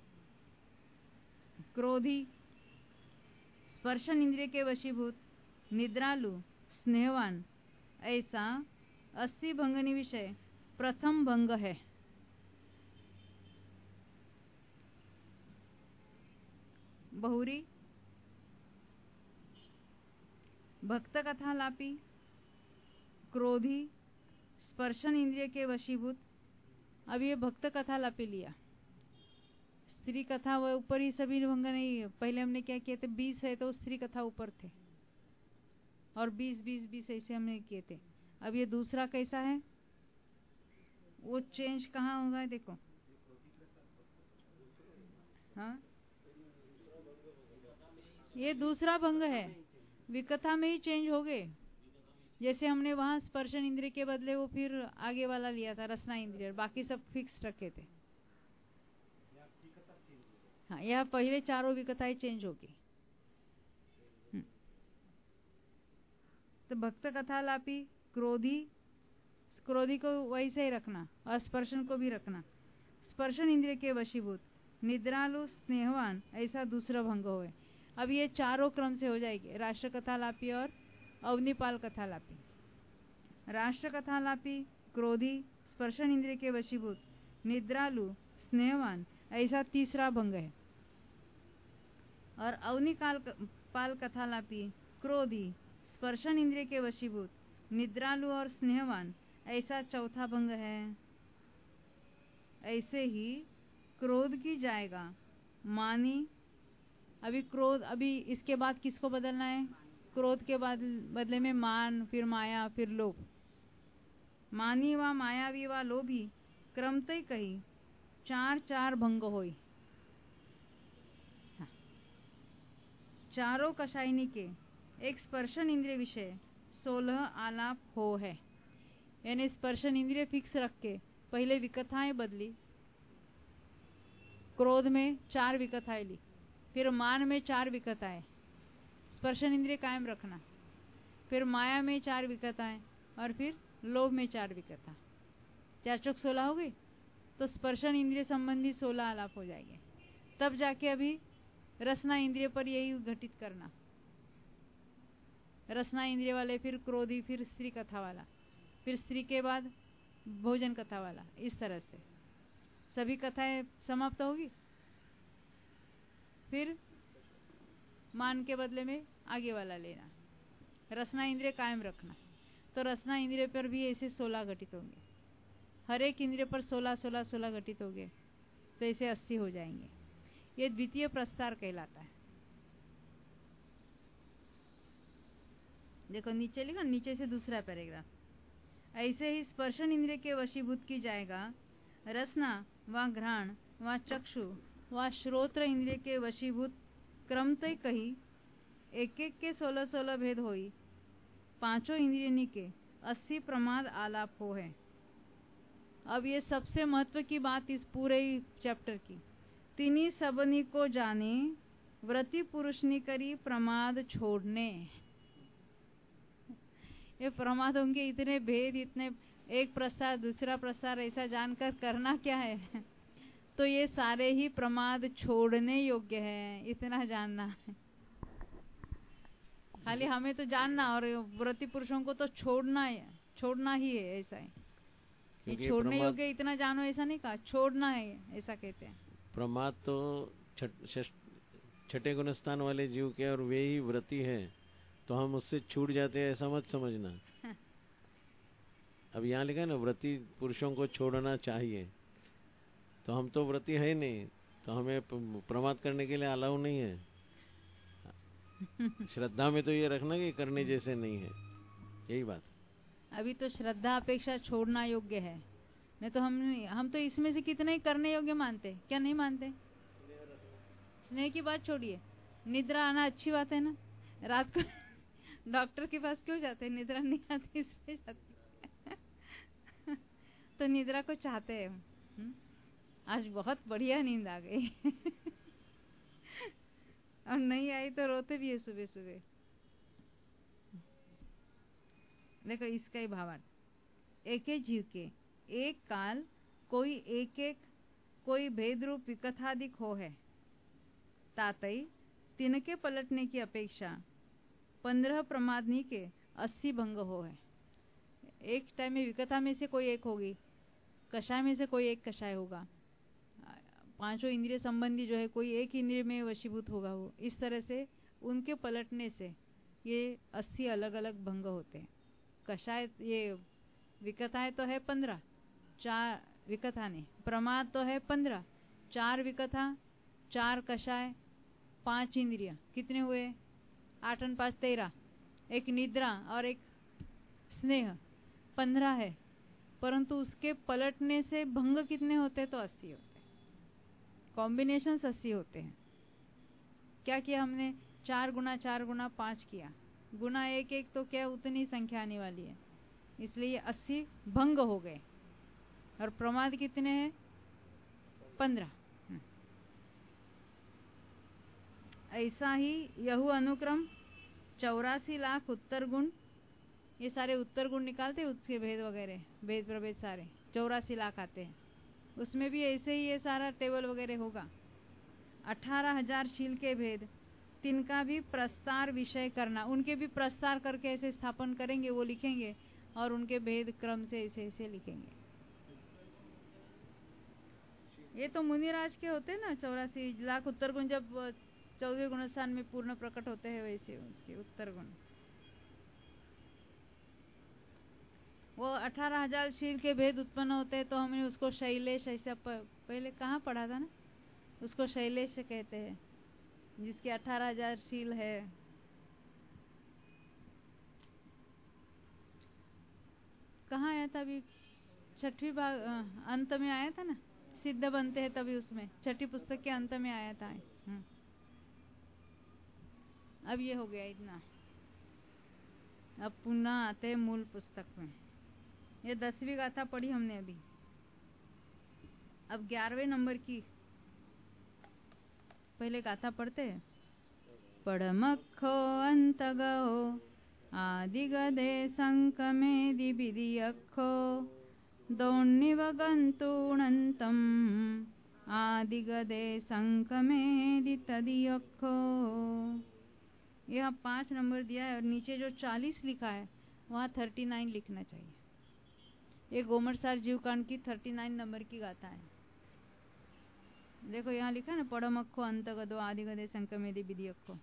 क्रोधी, स्पर्शन इंद्रिय के वशीभूत, निद्रालु, स्नेहवान, ऐसा 80 भंगनी विषय प्रथम भंग है। बहुरी, भक्त कथा लापी, क्रोधी, स्पर्शन इंद्रिय के वशीभूत। अब ये भक्त कथा लापी लिया। स्त्री कथा वो ऊपर ही सभी भंग नहीं। पहले हमने क्या किए थे, 20 है तो स्त्री कथा ऊपर थे और 20 ऐसे हमने किए थे। अब ये दूसरा कैसा है, वो चेंज कहाँ होगा देखो। हाँ, ये दूसरा भंग है, विकथा में ही चेंज हो गए। जैसे हमने वहां स्पर्शन इंद्रिय के बदले वो फिर आगे वाला लिया था रसना इंद्रिय, बाकी सब फिक्स रखे थे। हाँ, यह पहले चारों विकथाएं चेंज होगी। तो भक्त कथा लापी, क्रोधी, क्रोधी को वैसे ही रखना और स्पर्शन को भी रखना। स्पर्शन इंद्रिय के वशीभूत, निद्रालु, स्नेहवान, ऐसा दूसरा भंग होए। अब ये चारों क्रम से हो जाएगी, राष्ट्र कथा लापी और अवनिपाल कथा लापी। राष्ट्र कथा लापी, क्रोधी, स्पर्शन इंद्रिय के वशीभूत, निद्रालु, स्नेहवान, ऐसा तीसरा भंग है। और अवनिकाल पाल कथा लापी, क्रोधी, स्पर्शन इंद्रिय के वशीभूत, निद्रालु और स्नेहवान, ऐसा चौथा भंग है। ऐसे ही क्रोध की जाएगा मानी। अभी क्रोध, अभी इसके बाद किसको बदलना है, क्रोध के बाद बदले में मान, फिर माया, फिर लोभ। मानी व मायावी व लोभी क्रमतः कही 4 भंग होई। हाँ। चारों कषायनी के एक स्पर्शन इंद्रिय विषय 16 आलाप हो है। यानी स्पर्शन इंद्रिय फिक्स रख के पहले विकथाएं बदली। क्रोध में 4 विकथाएं ली, फिर मान में 4 विकथाएं, स्पर्शन इंद्रिय कायम रखना, फिर माया में 4 विकथाएं और फिर लोभ में 4 विकथा। 4 चौक 16 हो गई। तो स्पर्शन इंद्रिय संबंधी 16 आलाप हो जाएंगे। तब जाके अभी रसना इंद्रिय पर यही घटित करना। रसना इंद्रिय वाले, फिर क्रोधी, फिर स्त्री कथा वाला, फिर स्त्री के बाद भोजन कथा वाला। इस तरह से सभी कथाएं समाप्त होगी। फिर मान के बदले में आगे वाला लेना, रसना इंद्रिय कायम रखना। तो रसना इंद्रिय पर भी ऐसे 16 घटित होंगे। हर एक इंद्रिय पर 16 घटित होंगे, तो ऐसे 80 हो जाएंगे। ये द्वितीय प्रस्तार कहलाता है। देखो नीचे लिखा, नीचे से दूसरा पैराग्राफ। ऐसे ही स्पर्शन इंद्रिय के वशीभूत की जाएगा रसना व घ्राण व चक्षु व श्रोत्र इंद्रिय के वशीभूत क्रमतः कही 1 के 16 भेद होई। 5 इंद्रियनी के 80 प्रमाद आलाप हो है। अब ये सबसे महत्व की बात इस पूरे चैप्टर की। तिनी सबनी को जाने व्रति पुरुषनी करी प्रमाद छोड़ने। ये प्रमादों के इतने भेद, इतने एक प्रसार दूसरा प्रसार ऐसा जानकर करना क्या है। तो ये सारे ही प्रमाद छोड़ने योग्य है, इतना जानना है। खाली हमें तो जानना और व्रति पुरुषों को तो छोड़ना ही है, ऐसा है। ये छोड़ने योग्य इतना जानो ऐसा नहीं कहा, छोड़ना है ऐसा कहते हैं। प्रमाद तो छठे गुण स्थान वाले जीव के, और वे ही व्रति है, तो हम उससे छूट जाते हैं ऐसा मत समझना। अब यहाँ लिखा है ना, व्रति पुरुषों को छोड़ना चाहिए, तो हम तो व्रति है नहीं, तो हमें प्रमाद करने के लिए अलाउ नहीं है। श्रद्धा में तो ये रखना कि करने जैसे नहीं है, यही बात। अभी तो श्रद्धा अपेक्षा छोड़ना योग्य है, नहीं तो हम तो इसमें से कितना ही करने योग्य मानते, क्या नहीं मानते? स्नेह की बात छोड़िए, निद्रा आना अच्छी बात है ना। रात को डॉक्टर के पास क्यों जाते हैं? निद्रा नहीं आती इसलिए जाते तो निद्रा को चाहते हैं। आज बहुत बढ़िया नींद आ गई और नहीं आई तो रोते भी है सुबह सुबह। देखो इसका ही भावार्थ, एक जीव के एक काल कोई एक कोई भेद रूप विकथादिक हो है, तातई तिनके पलटने की अपेक्षा 15 प्रमादनी के 80 भंग हो है। एक टाइम में विकथा में से कोई एक होगी, कषाय में से कोई एक कषाय होगा, पांचों इंद्रिय संबंधी जो है कोई एक इंद्रिय में वशीभूत होगा। वो इस तरह से उनके पलटने से ये 80 अलग अलग भंग होते हैं। कषाय ये विकथाएं तो है 15, 4 विकथा नहीं, प्रमाद तो है 15, 4 विकथा, 4 कषाय, 5 इंद्रिय, कितने हुए? 8 और 5 13, एक निद्रा और एक स्नेह, 15 है। परंतु उसके पलटने से भंग कितने होते? तो 80 होते हैं। कॉम्बिनेशन 80 होते हैं। क्या किया हमने? 4 गुना 4 गुना 5 किया, गुना 1 1 तो क्या उतनी संख्या आने वाली है, इसलिए 80 भंग हो गए। और प्रमाद कितने हैं? 15। ऐसा ही यहू अनुक्रम 84 लाख उत्तर गुण, ये सारे उत्तर गुण निकालते उसके भेद वगैरह, भेद प्रभेद सारे 84 लाख आते हैं। उसमें भी ऐसे ही ये सारा टेबल वगैरह होगा। 18,000 शील के भेद, तिनका भी प्रस्तार विषय करना, उनके भी प्रस्तार करके ऐसे स्थापन करेंगे, वो लिखेंगे और उनके भेद क्रम से ऐसे ऐसे लिखेंगे। ये तो मुनिराज के होते हैं ना 84 लाख उत्तर गुण, जब 14वें गुणस्थान में पूर्ण प्रकट होते हैं वैसे उसके उत्तर गुण। वो 18,000 शील के भेद उत्पन्न होते हैं तो हमने उसको शैलेश ऐसा पहले कहाँ पढ़ा था ना, उसको शैलेश कहते हैं, जिसके 18,000 शील है। कहाँ आया था अभी? 6वीं भाग अंत में आया था ना, सिद्ध बनते हैं तभी, उसमें 6ठी पुस्तक के अंत में आया था। अब ये हो गया इतना, अब पुनः आते हैं मूल पुस्तक में। ये 10वीं गाथा पढ़ी हमने अभी, अब 11वें नंबर की पहले गाथा पढ़ते हैं। पड़मखो अंत गो आदि गदे संकमे दिबिदियखो दोन्निवगंतुणंतम आदि गदे संकमे दितदियखो। यहाँ 5 नंबर दिया है और नीचे जो 40 लिखा है वहाँ 39 लिखना चाहिए। ये गोमरसार जीवकांड की 39 नंबर की गाथा है। देखो यहाँ लिखा है ना, पड़मखो अंतगदो आदि गदे संकमेदि विधियखो।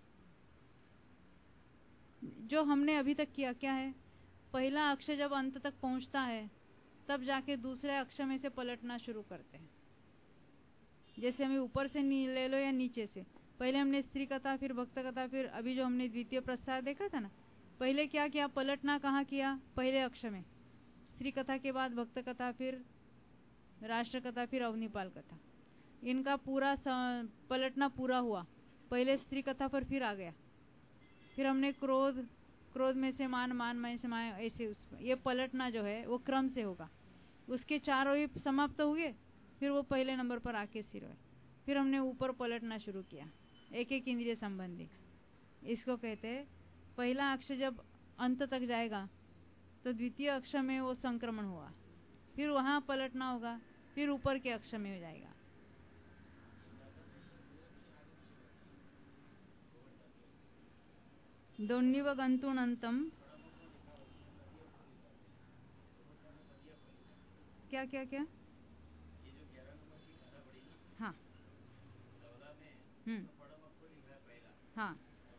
जो हमने अभी तक किया क्या है, पहला अक्षर जब अंत तक पहुंचता है तब जाके दूसरे अक्षर में से पलटना शुरू करते हैं। जैसे हमें ऊपर से ले लो या नीचे से, पहले हमने स्त्री कथा, फिर भक्त कथा, फिर अभी जो हमने द्वितीय प्रस्ताव देखा था ना, पहले क्या किया? पलटना कहाँ किया? पहले अक्षर में। स्त्री कथा के बाद भक्त कथा, फिर राष्ट्र कथा, फिर अवनिपाल कथा। इनका पूरा पलटना पूरा हुआ। पहले स्त्री कथा पर फिर आ गया, फिर हमने क्रोध, क्रोध में से मान, मान में से मान, ऐसे ये पलटना जो है वो क्रम से होगा। उसके चारों ही समाप्त हुए, फिर वो पहले नंबर पर आके सिर हुए। फिर हमने ऊपर पलटना शुरू किया, एक एक इंद्रिय संबंधी। इसको कहते हैं पहला अक्षर जब अंत तक जाएगा तो द्वितीय अक्षर में वो संक्रमण हुआ, फिर वहां पलटना होगा, फिर ऊपर के अक्षर में हो जाएगा। दोन्निवगंतुणंतम, क्या क्या क्या? हाँ हाँ,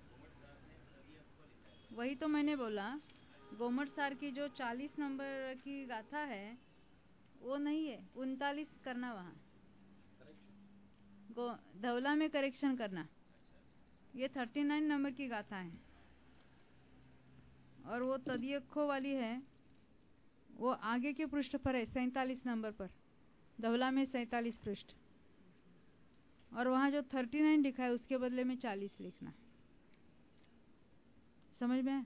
वही तो मैंने बोला। गोमटसार की जो 40 नंबर की गाथा है वो नहीं है, 39 करना वहाँ। धवला में करेक्शन करना। ये 39 नंबर की गाथा है और वो तदियखो वाली है, वो आगे के पृष्ठ पर है, 47 नंबर पर, धवला में 47 पृष्ठ, और वहां जो 39 लिखा है उसके बदले में 40 लिखना है। समझ में?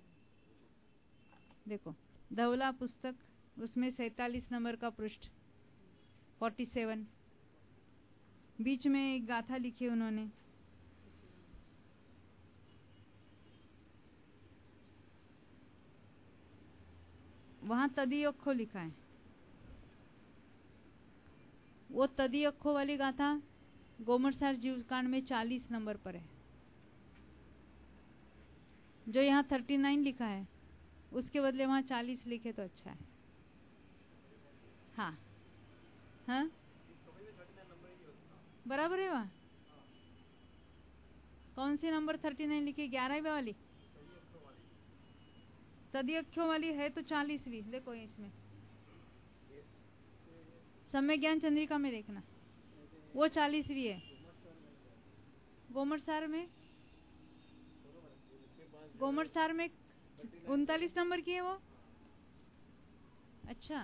देखो धवला पुस्तक, उसमें 47 नंबर का पृष्ठ 47, बीच में एक गाथा लिखी उन्होंने, वहां तदियखो लिखा है। वो तदियखो वाली गाथा गोमटसार जीवकांड में 40 नंबर पर है। जो यहाँ 39 लिखा है उसके बदले वहां 40 लिखे तो अच्छा है। हाँ हाँ बराबर है। वहाँ कौन सी नंबर 39 लिखी? 11वीं वाली तदियखो वाली है तो 40वीं। देखो इसमें सम्यक ज्ञान चंद्रिका में देखना, वो 40वीं है। गोमटसार में 39 नंबर की है वो। अच्छा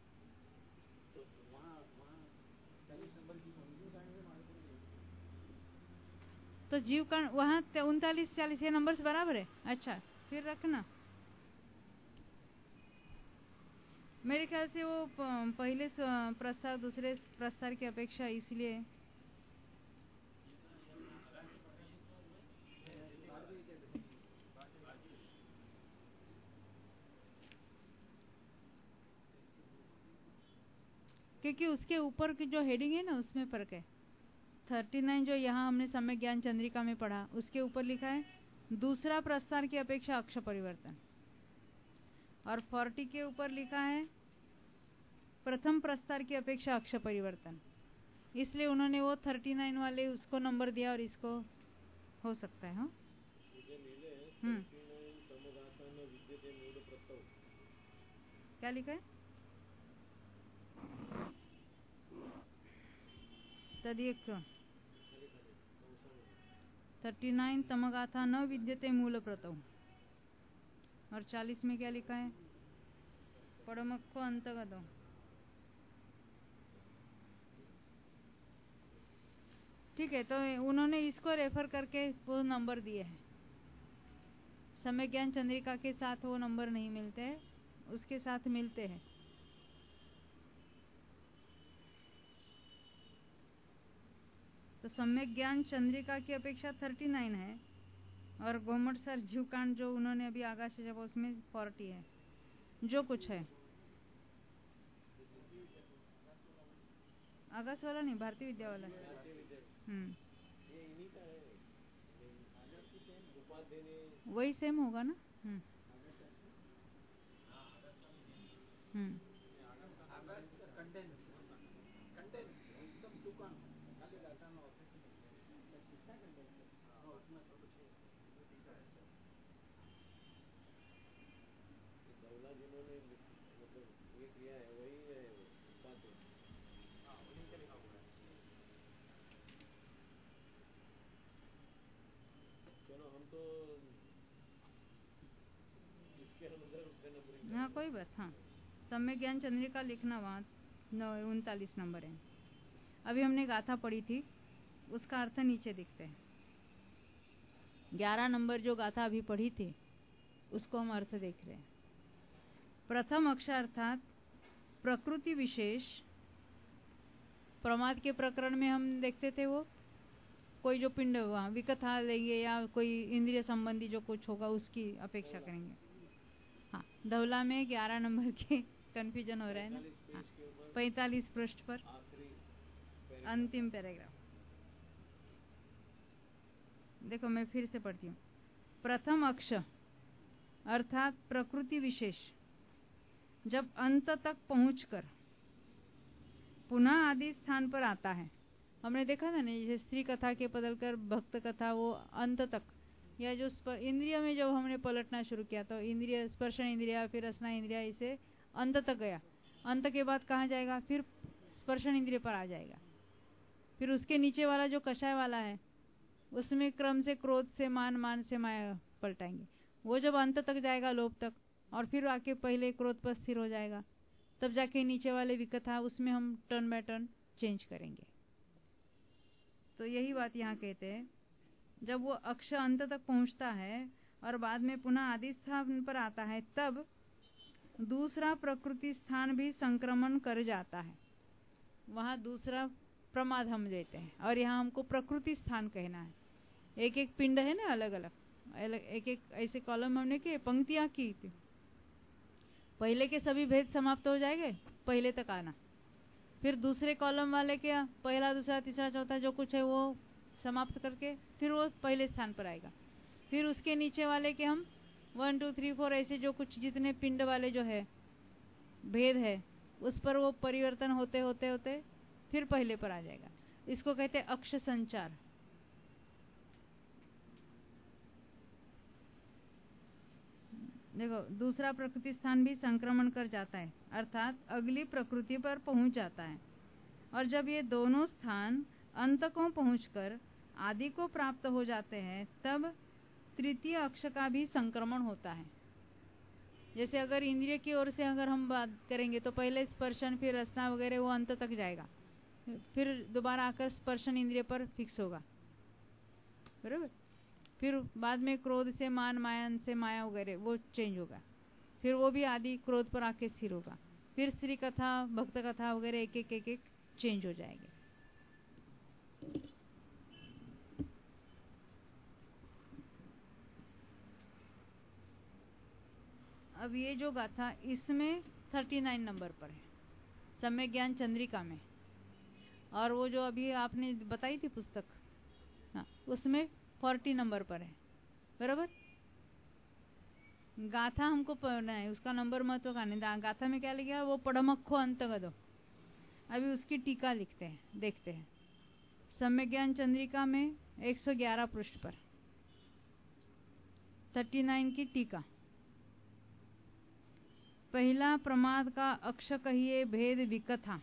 तो जीवकांड वहाँ 39-40 ये नंबर्स बराबर है। अच्छा फिर रखना। मेरे ख्याल से वो पहले प्रस्तार दूसरे प्रस्तार की अपेक्षा इसलिए क्योंकि उसके ऊपर की जो हेडिंग है ना उसमें फर्क है। 39 जो यहाँ हमने सम्यक ज्ञान चंद्रिका में पढ़ा उसके ऊपर लिखा है दूसरा प्रस्तार की अपेक्षा अक्ष परिवर्तन, और 40 के ऊपर लिखा है प्रथम प्रस्तार की अपेक्षा अक्ष परिवर्तन। इसलिए उन्होंने वो 39 वाले उसको नंबर दिया और इसको हो सकता है। हाँ क्या लिखा है? तदियखो 39 तमगाथा न विद्यते मूल प्रतौ, और 40 में क्या लिखा है? पड़मक्खो अंतगतो। ठीक है, तो उन्होंने इसको रेफर करके वो नंबर दिए हैं। सम्यक ज्ञान चंद्रिका के साथ वो नंबर नहीं मिलते हैं, उसके साथ मिलते हैं। तो सम्यक ज्ञान चंद्रिका की अपेक्षा 39 है, और गोमटसार जीवकांड जो उन्होंने अभी आगा से जब उसमें 40 है। जो कुछ है आगास वाला नहीं, भारतीय विद्या वाला। वही सेम होगा ना। हाँ कोई बात। हाँ सम्यक ज्ञान चंद्रिका लिखना, वहाँ 39 नंबर है। अभी हमने गाथा पढ़ी थी, उसका अर्थ नीचे दिखते हैं। 11 नंबर जो गाथा अभी पढ़ी थी उसको हम अर्थ देख रहे हैं। प्रथम अक्षर अर्थात प्रकृति विशेष। प्रमाद के प्रकरण में हम देखते थे वो कोई जो पिंड हुआ विकथा लेंगे या कोई इंद्रिय संबंधी जो कुछ होगा उसकी अपेक्षा करेंगे। हाँ धवला में 11 नंबर के कंफ्यूजन हो रहा है ना। हाँ 45 पृष्ठ पर अंतिम पैराग्राफ। देखो मैं फिर से पढ़ती हूँ। प्रथम अक्षर अर्थात प्रकृति विशेष जब अंत तक पहुंचकर पुनः आदि स्थान पर आता है। हमने देखा था ना, जैसे स्त्री कथा के बदलकर भक्त कथा, वो अंत तक, या जो इंद्रिय में जब हमने पलटना शुरू किया तो इंद्रिय स्पर्शन इंद्रिया फिर रसना इंद्रिया इसे अंत तक गया। अंत के बाद कहाँ जाएगा? फिर स्पर्शन इंद्रिय पर आ जाएगा। फिर उसके नीचे वाला जो कषाय वाला है उसमें क्रम से क्रोध से मान, मान से माया पलटाएंगे। वो जब अंत तक जाएगा, लोभ तक, और फिर आके पहले क्रोध पर स्थिर हो जाएगा, तब जाके नीचे वाले विकथा, उसमें हम टर्न बाय टर्न चेंज करेंगे। तो यही बात यहाँ कहते हैं, जब वो अक्ष अंत तक पहुंचता है और बाद में पुनः आदि स्थान पर आता है, तब दूसरा प्रकृति स्थान भी संक्रमण कर जाता है। वहां दूसरा प्रमाद हम देते हैं, और यहाँ हमको प्रकृति स्थान कहना है। एक एक पिंड है ना, अलग अलग, एक एक ऐसे कॉलम हमने किए, पंक्तियां की थी। पहले के सभी भेद समाप्त हो जाएंगे, पहले तक आना। फिर दूसरे कॉलम वाले के पहला, दूसरा, तीसरा, चौथा जो कुछ है वो समाप्त करके फिर वो पहले स्थान पर आएगा। फिर उसके नीचे वाले के हम 1 2 3 4 ऐसे जो कुछ जितने पिंड वाले जो है भेद है, उस पर वो परिवर्तन होते होते होते फिर पहले पर आ जाएगा। इसको कहते हैं अक्ष संचार। देखो, दूसरा प्रकृति स्थान भी संक्रमण कर जाता है, अर्थात अगली प्रकृति पर पहुंच जाता है। और जब ये दोनों स्थान अंत को पहुंचकर आदि को प्राप्त हो जाते हैं, तब तृतीय अक्ष का भी संक्रमण होता है। जैसे अगर इंद्रिय की ओर से अगर हम बात करेंगे तो पहले स्पर्शन, फिर रसना वगैरह, वो अंत तक जाएगा, फिर दोबारा आकर स्पर्शन इंद्रिय पर फिक्स होगा, बराबर। फिर बाद में क्रोध से मान, मायन से माया वगैरह वो चेंज होगा, फिर वो भी आदि क्रोध पर आके स्थिर होगा। फिर स्त्री कथा, भक्त कथा वगैरह एक एक एक एक चेंज हो जाएंगे। अब ये जो गाथा इसमें 39 नंबर पर है, सम्यक ज्ञान चंद्रिका में, और वो जो अभी आपने बताई थी पुस्तक, हाँ, उसमें 40 नंबर पर है, बराबर। गाथा हमको पढ़ना है, उसका नंबर महत्व का नहीं। गाथा में क्या लिखा है, वो पढ़मक्खो अंतगदो। अभी उसकी टीका लिखते हैं, देखते हैं। सम्यक ज्ञान चंद्रिका में 111 पृष्ठ पर 39 की टीका। पहला प्रमाद का अक्ष कहिए भेद विकथा।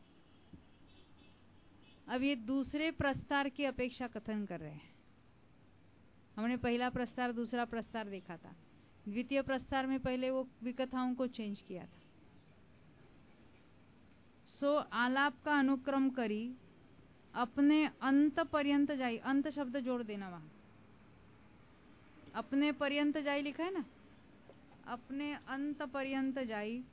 अब ये दूसरे प्रस्तार की अपेक्षा कथन कर रहे हैं। हमने पहला प्रस्तार, दूसरा प्रस्तार देखा था। द्वितीय प्रस्तार में पहले वो विकथाओं को चेंज किया था। सो आलाप का अनुक्रम करी अपने अंत पर्यंत जाई। अंत शब्द जोड़ देना वहां, अपने पर्यंत जाई लिखा है ना, अपने अंत पर्यंत जाई।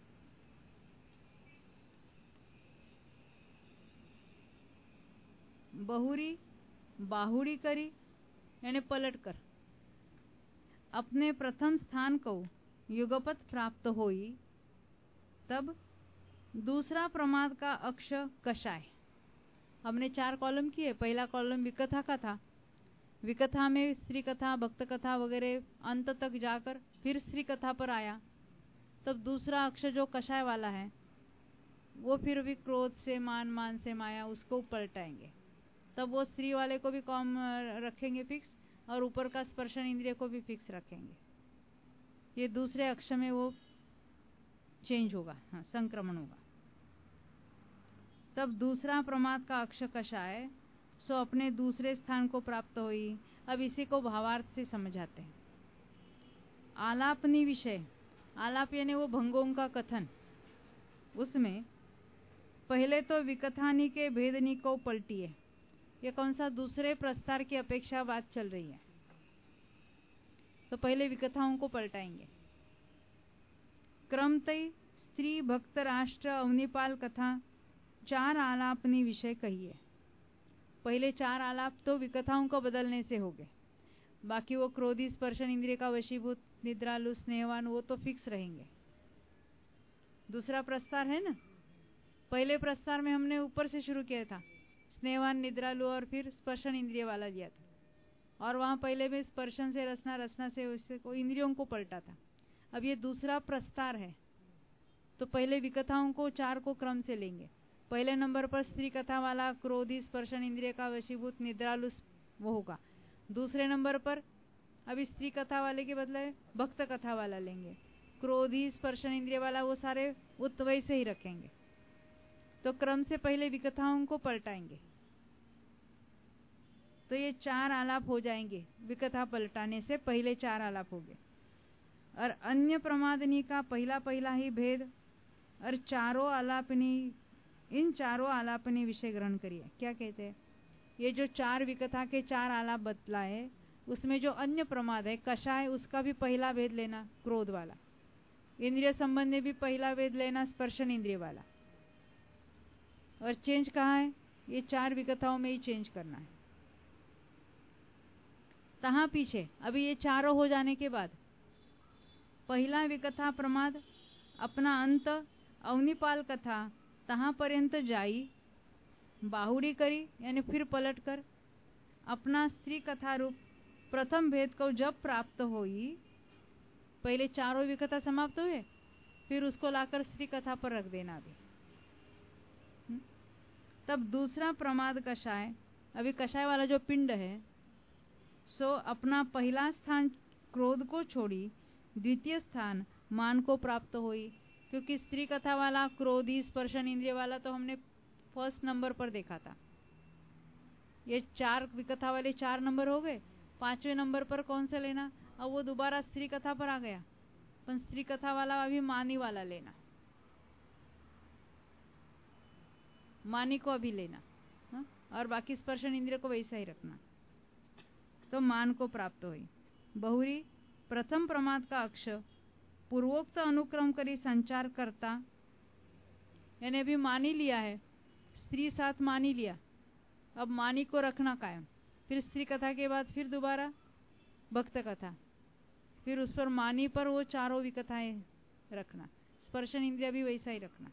बहुरी बाहुड़ी करी, यानी पलट कर अपने प्रथम स्थान को युगपत प्राप्त होई, तब दूसरा प्रमाद का अक्ष कषाय। हमने 4 कॉलम किए। पहला कॉलम विकथा का था, विकथा में स्त्री कथा, भक्त कथा वगैरह अंत तक जाकर फिर स्त्री कथा पर आया। तब दूसरा अक्ष जो कषाय वाला है, वो फिर भी क्रोध से मान, मान से माया, उसको पलटाएंगे। तब वो स्त्री वाले को भी कॉम रखेंगे फिक्स, और ऊपर का स्पर्शन इंद्रिय को भी फिक्स रखेंगे। ये दूसरे अक्ष में वो चेंज होगा, हाँ, संक्रमण होगा। तब दूसरा प्रमाद का अक्ष कषाय, सो अपने दूसरे स्थान को प्राप्त हुई। अब इसी को भावार्थ से समझाते हैं। आलापनी विषय, आलाप यानी वो भंगों का कथन। उसमें पहले तो विकथानी के भेदनी को पलटिए। ये कौन सा, दूसरे प्रस्तार की अपेक्षा बात चल रही है, तो पहले विकथाओं को पलटाएंगे। क्रमतः स्त्री, भक्त, राष्ट्र, अवनिपाल कथा 4 आलापनी विषय कहिए। पहले 4 आलाप तो विकथाओं को बदलने से हो गए, बाकी वो क्रोधी, स्पर्शन इंद्रिय का वशीभूत, निद्रालु, स्नेहवान, वो तो फिक्स रहेंगे। दूसरा प्रस्तार है ना, पहले प्रस्तार में हमने ऊपर से शुरू किया था, स्नेहवान, निद्रालु, और फिर स्पर्शन इंद्रिय वाला लिया था। और वहां पहले में स्पर्शन से रसना, रसना से उससे को इंद्रियों को पलटा था। अब ये दूसरा प्रस्तार है, तो पहले विकथाओं को 4 को क्रम से लेंगे। पहले नंबर पर स्त्री कथा वाला क्रोधी, स्पर्शन इंद्रिय का वशीभूत, निद्रालु वो होगा। दूसरे नंबर पर अभी स्त्री कथा वाले के बदले भक्त कथा वाला लेंगे। क्रोधी, स्पर्शन इंद्रिय वाला वो सारे उत्वय से ही रखेंगे। तो क्रम से पहले विकथाओं को पलटाएंगे। तो ये 4 आलाप हो जाएंगे विकथा पलटाने से पहले 4 आलाप हो गए। और अन्य प्रमादनी का पहला पहला ही भेद और चारों आलापनी, इन चारों आलापनी विषय ग्रहण करिए। क्या कहते हैं, ये जो 4 विकथा के 4 आलाप बतलाए उसमें जो अन्य प्रमाद है कषाय, उसका भी पहला भेद लेना क्रोध वाला। इंद्रिय संबंध में भी पहला भेद लेना स्पर्शन इंद्रिय वाला। और चेंज कहाँ है, ये 4 विकथाओं में ही चेंज करना है। तहाँ पीछे अभी ये चारों हो जाने के बाद पहला विकथा प्रमाद अपना अंत अवनिपाल कथा तहाँ पर्यंत जाई, बाहुड़ी करी यानी फिर पलट कर अपना स्त्री कथा रूप प्रथम भेद को जब प्राप्त हुई, पहले चारों विकथा समाप्त हुए फिर उसको लाकर स्त्री कथा पर रख देना भी। तब दूसरा प्रमाद कषाय, अभी कषाय वाला जो पिंड है सो अपना पहला स्थान क्रोध को छोड़ी द्वितीय स्थान मान को प्राप्त हुई। क्योंकि स्त्री कथा वाला क्रोधी स्पर्शन इंद्रिय वाला तो हमने फर्स्ट नंबर पर देखा था। ये 4 विकथा वाले 4 नंबर हो गए, 5वें नंबर पर कौन सा लेना, अब वो दोबारा स्त्री कथा पर आ गया। पर स्त्री कथा वाला अभी मानी वाला लेना, मानी को अभी लेना, हा? और बाकी स्पर्शन इंद्रिय को वैसा ही रखना। तो मान को प्राप्त हुई। बहुरी प्रथम प्रमाद का अक्ष पूर्वोक्त अनुक्रम करी संचार करता, यानी अभी मानी लिया है, स्त्री साथ मानी लिया, अब मानी को रखना कायम। फिर स्त्री कथा के बाद फिर दोबारा भक्त कथा, फिर उस पर मानी पर वो चारों विकथाएं रखना, स्पर्शन इंद्रिय भी वैसा ही रखना।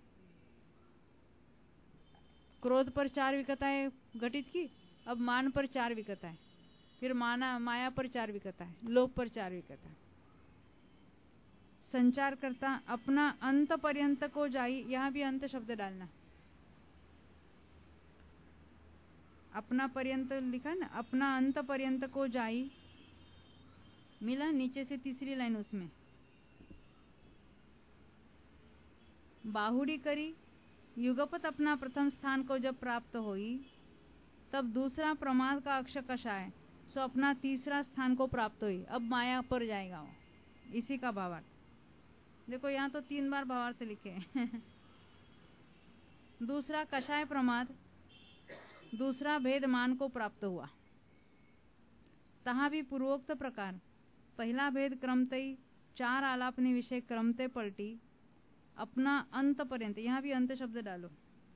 क्रोध पर 4 विकथाएं घटित की, अब मान पर 4 विकथाएं, फिर माया पर 4 विकथाएं, लोभ पर 4 विकथाएं। संचार करता अपना अंत पर्यंत को जाई, यहां भी अंत शब्द डालना, अपना पर्यंत लिखा ना, अपना अंत पर्यंत को जाई मिला नीचे से तीसरी लाइन उसमें। बाहुड़ी करी युगपत अपना प्रथम स्थान को जब प्राप्त हुई, तब दूसरा प्रमाद का अक्ष कषाय सो अपना तीसरा स्थान को प्राप्त हुई। अब माया पर जाएगा वो, इसी का भावार्थ देखो, यहाँ तो 3 बार भावार्थ लिखे हैं। दूसरा कषाय प्रमाद, दूसरा भेद मान को प्राप्त हुआ, तहाँ भी पूर्वोक्त प्रकार पहला भेद क्रमतई 4 आलापनी विषय क्रमते पलटी अपना अंत पर्यंत, यहां भी अंत शब्द डालो,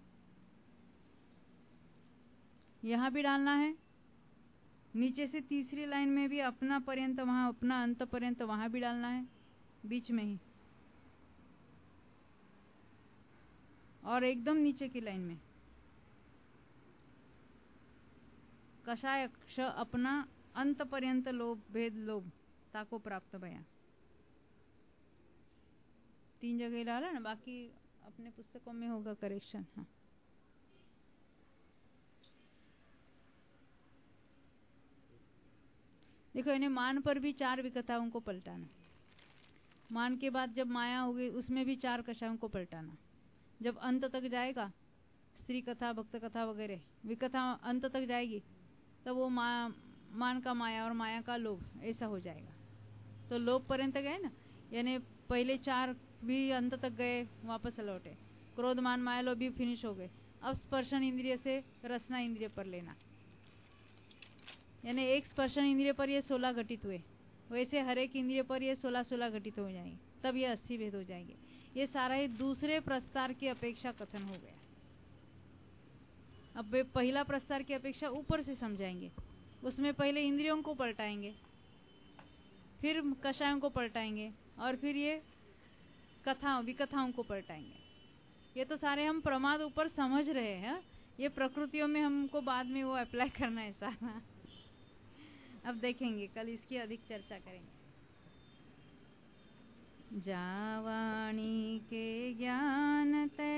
यहां भी डालना है। नीचे से तीसरी लाइन में भी अपना पर्यंत, वहां अपना अंत पर्यंत वहां भी डालना है, बीच में ही। और एकदम नीचे की लाइन में कषाय अक्ष अपना अंत पर्यंत लोभ भेद लोभ ताको प्राप्त भया। 3 जगह डाला ना, बाकी अपने पुस्तकों में होगा करेक्शन। हाँ, देखो इन्हें मान पर भी 4 विकथाओं को पलटाना, मान के बाद जब माया होगी उसमें भी 4 कषायों को पलटाना। जब अंत तक जाएगा, स्त्री कथा भक्त कथा वगैरह विकथा अंत तक जाएगी, तब वो मान का माया और माया का लोभ ऐसा हो जाएगा। तो लोभ पर्यंत गए ना, यानी पहले 4 भी अंत तक गए, वापस लौटे, क्रोध मान माया लोभ भी फिनिश हो गए। अब स्पर्शन इंद्रिय से रसना इंद्रिय पर लेना, यानी एक स्पर्शन इंद्रिय पर ये 16 घटित हुए, वैसे हर एक इंद्रिय पर ये 16-16 घटित हो जाएंगे, तब ये 80 भेद हो जाएंगे। ये सारा ही दूसरे प्रस्तार की अपेक्षा कथन हो गया। अब पहला प्रस्तार की अपेक्षा ऊपर से समझाएंगे, उसमें पहले इंद्रियों को पलटाएंगे, फिर कषायों को पलटाएंगे, और फिर ये विकथाओं को पलटाएंगे। ये तो सारे हम प्रमाद ऊपर समझ रहे हैं, ये प्रकृतियों में हमको बाद में वो अप्लाई करना है सारा। अब देखेंगे, कल इसकी अधिक चर्चा करेंगे। जावाणी के ज्ञान ते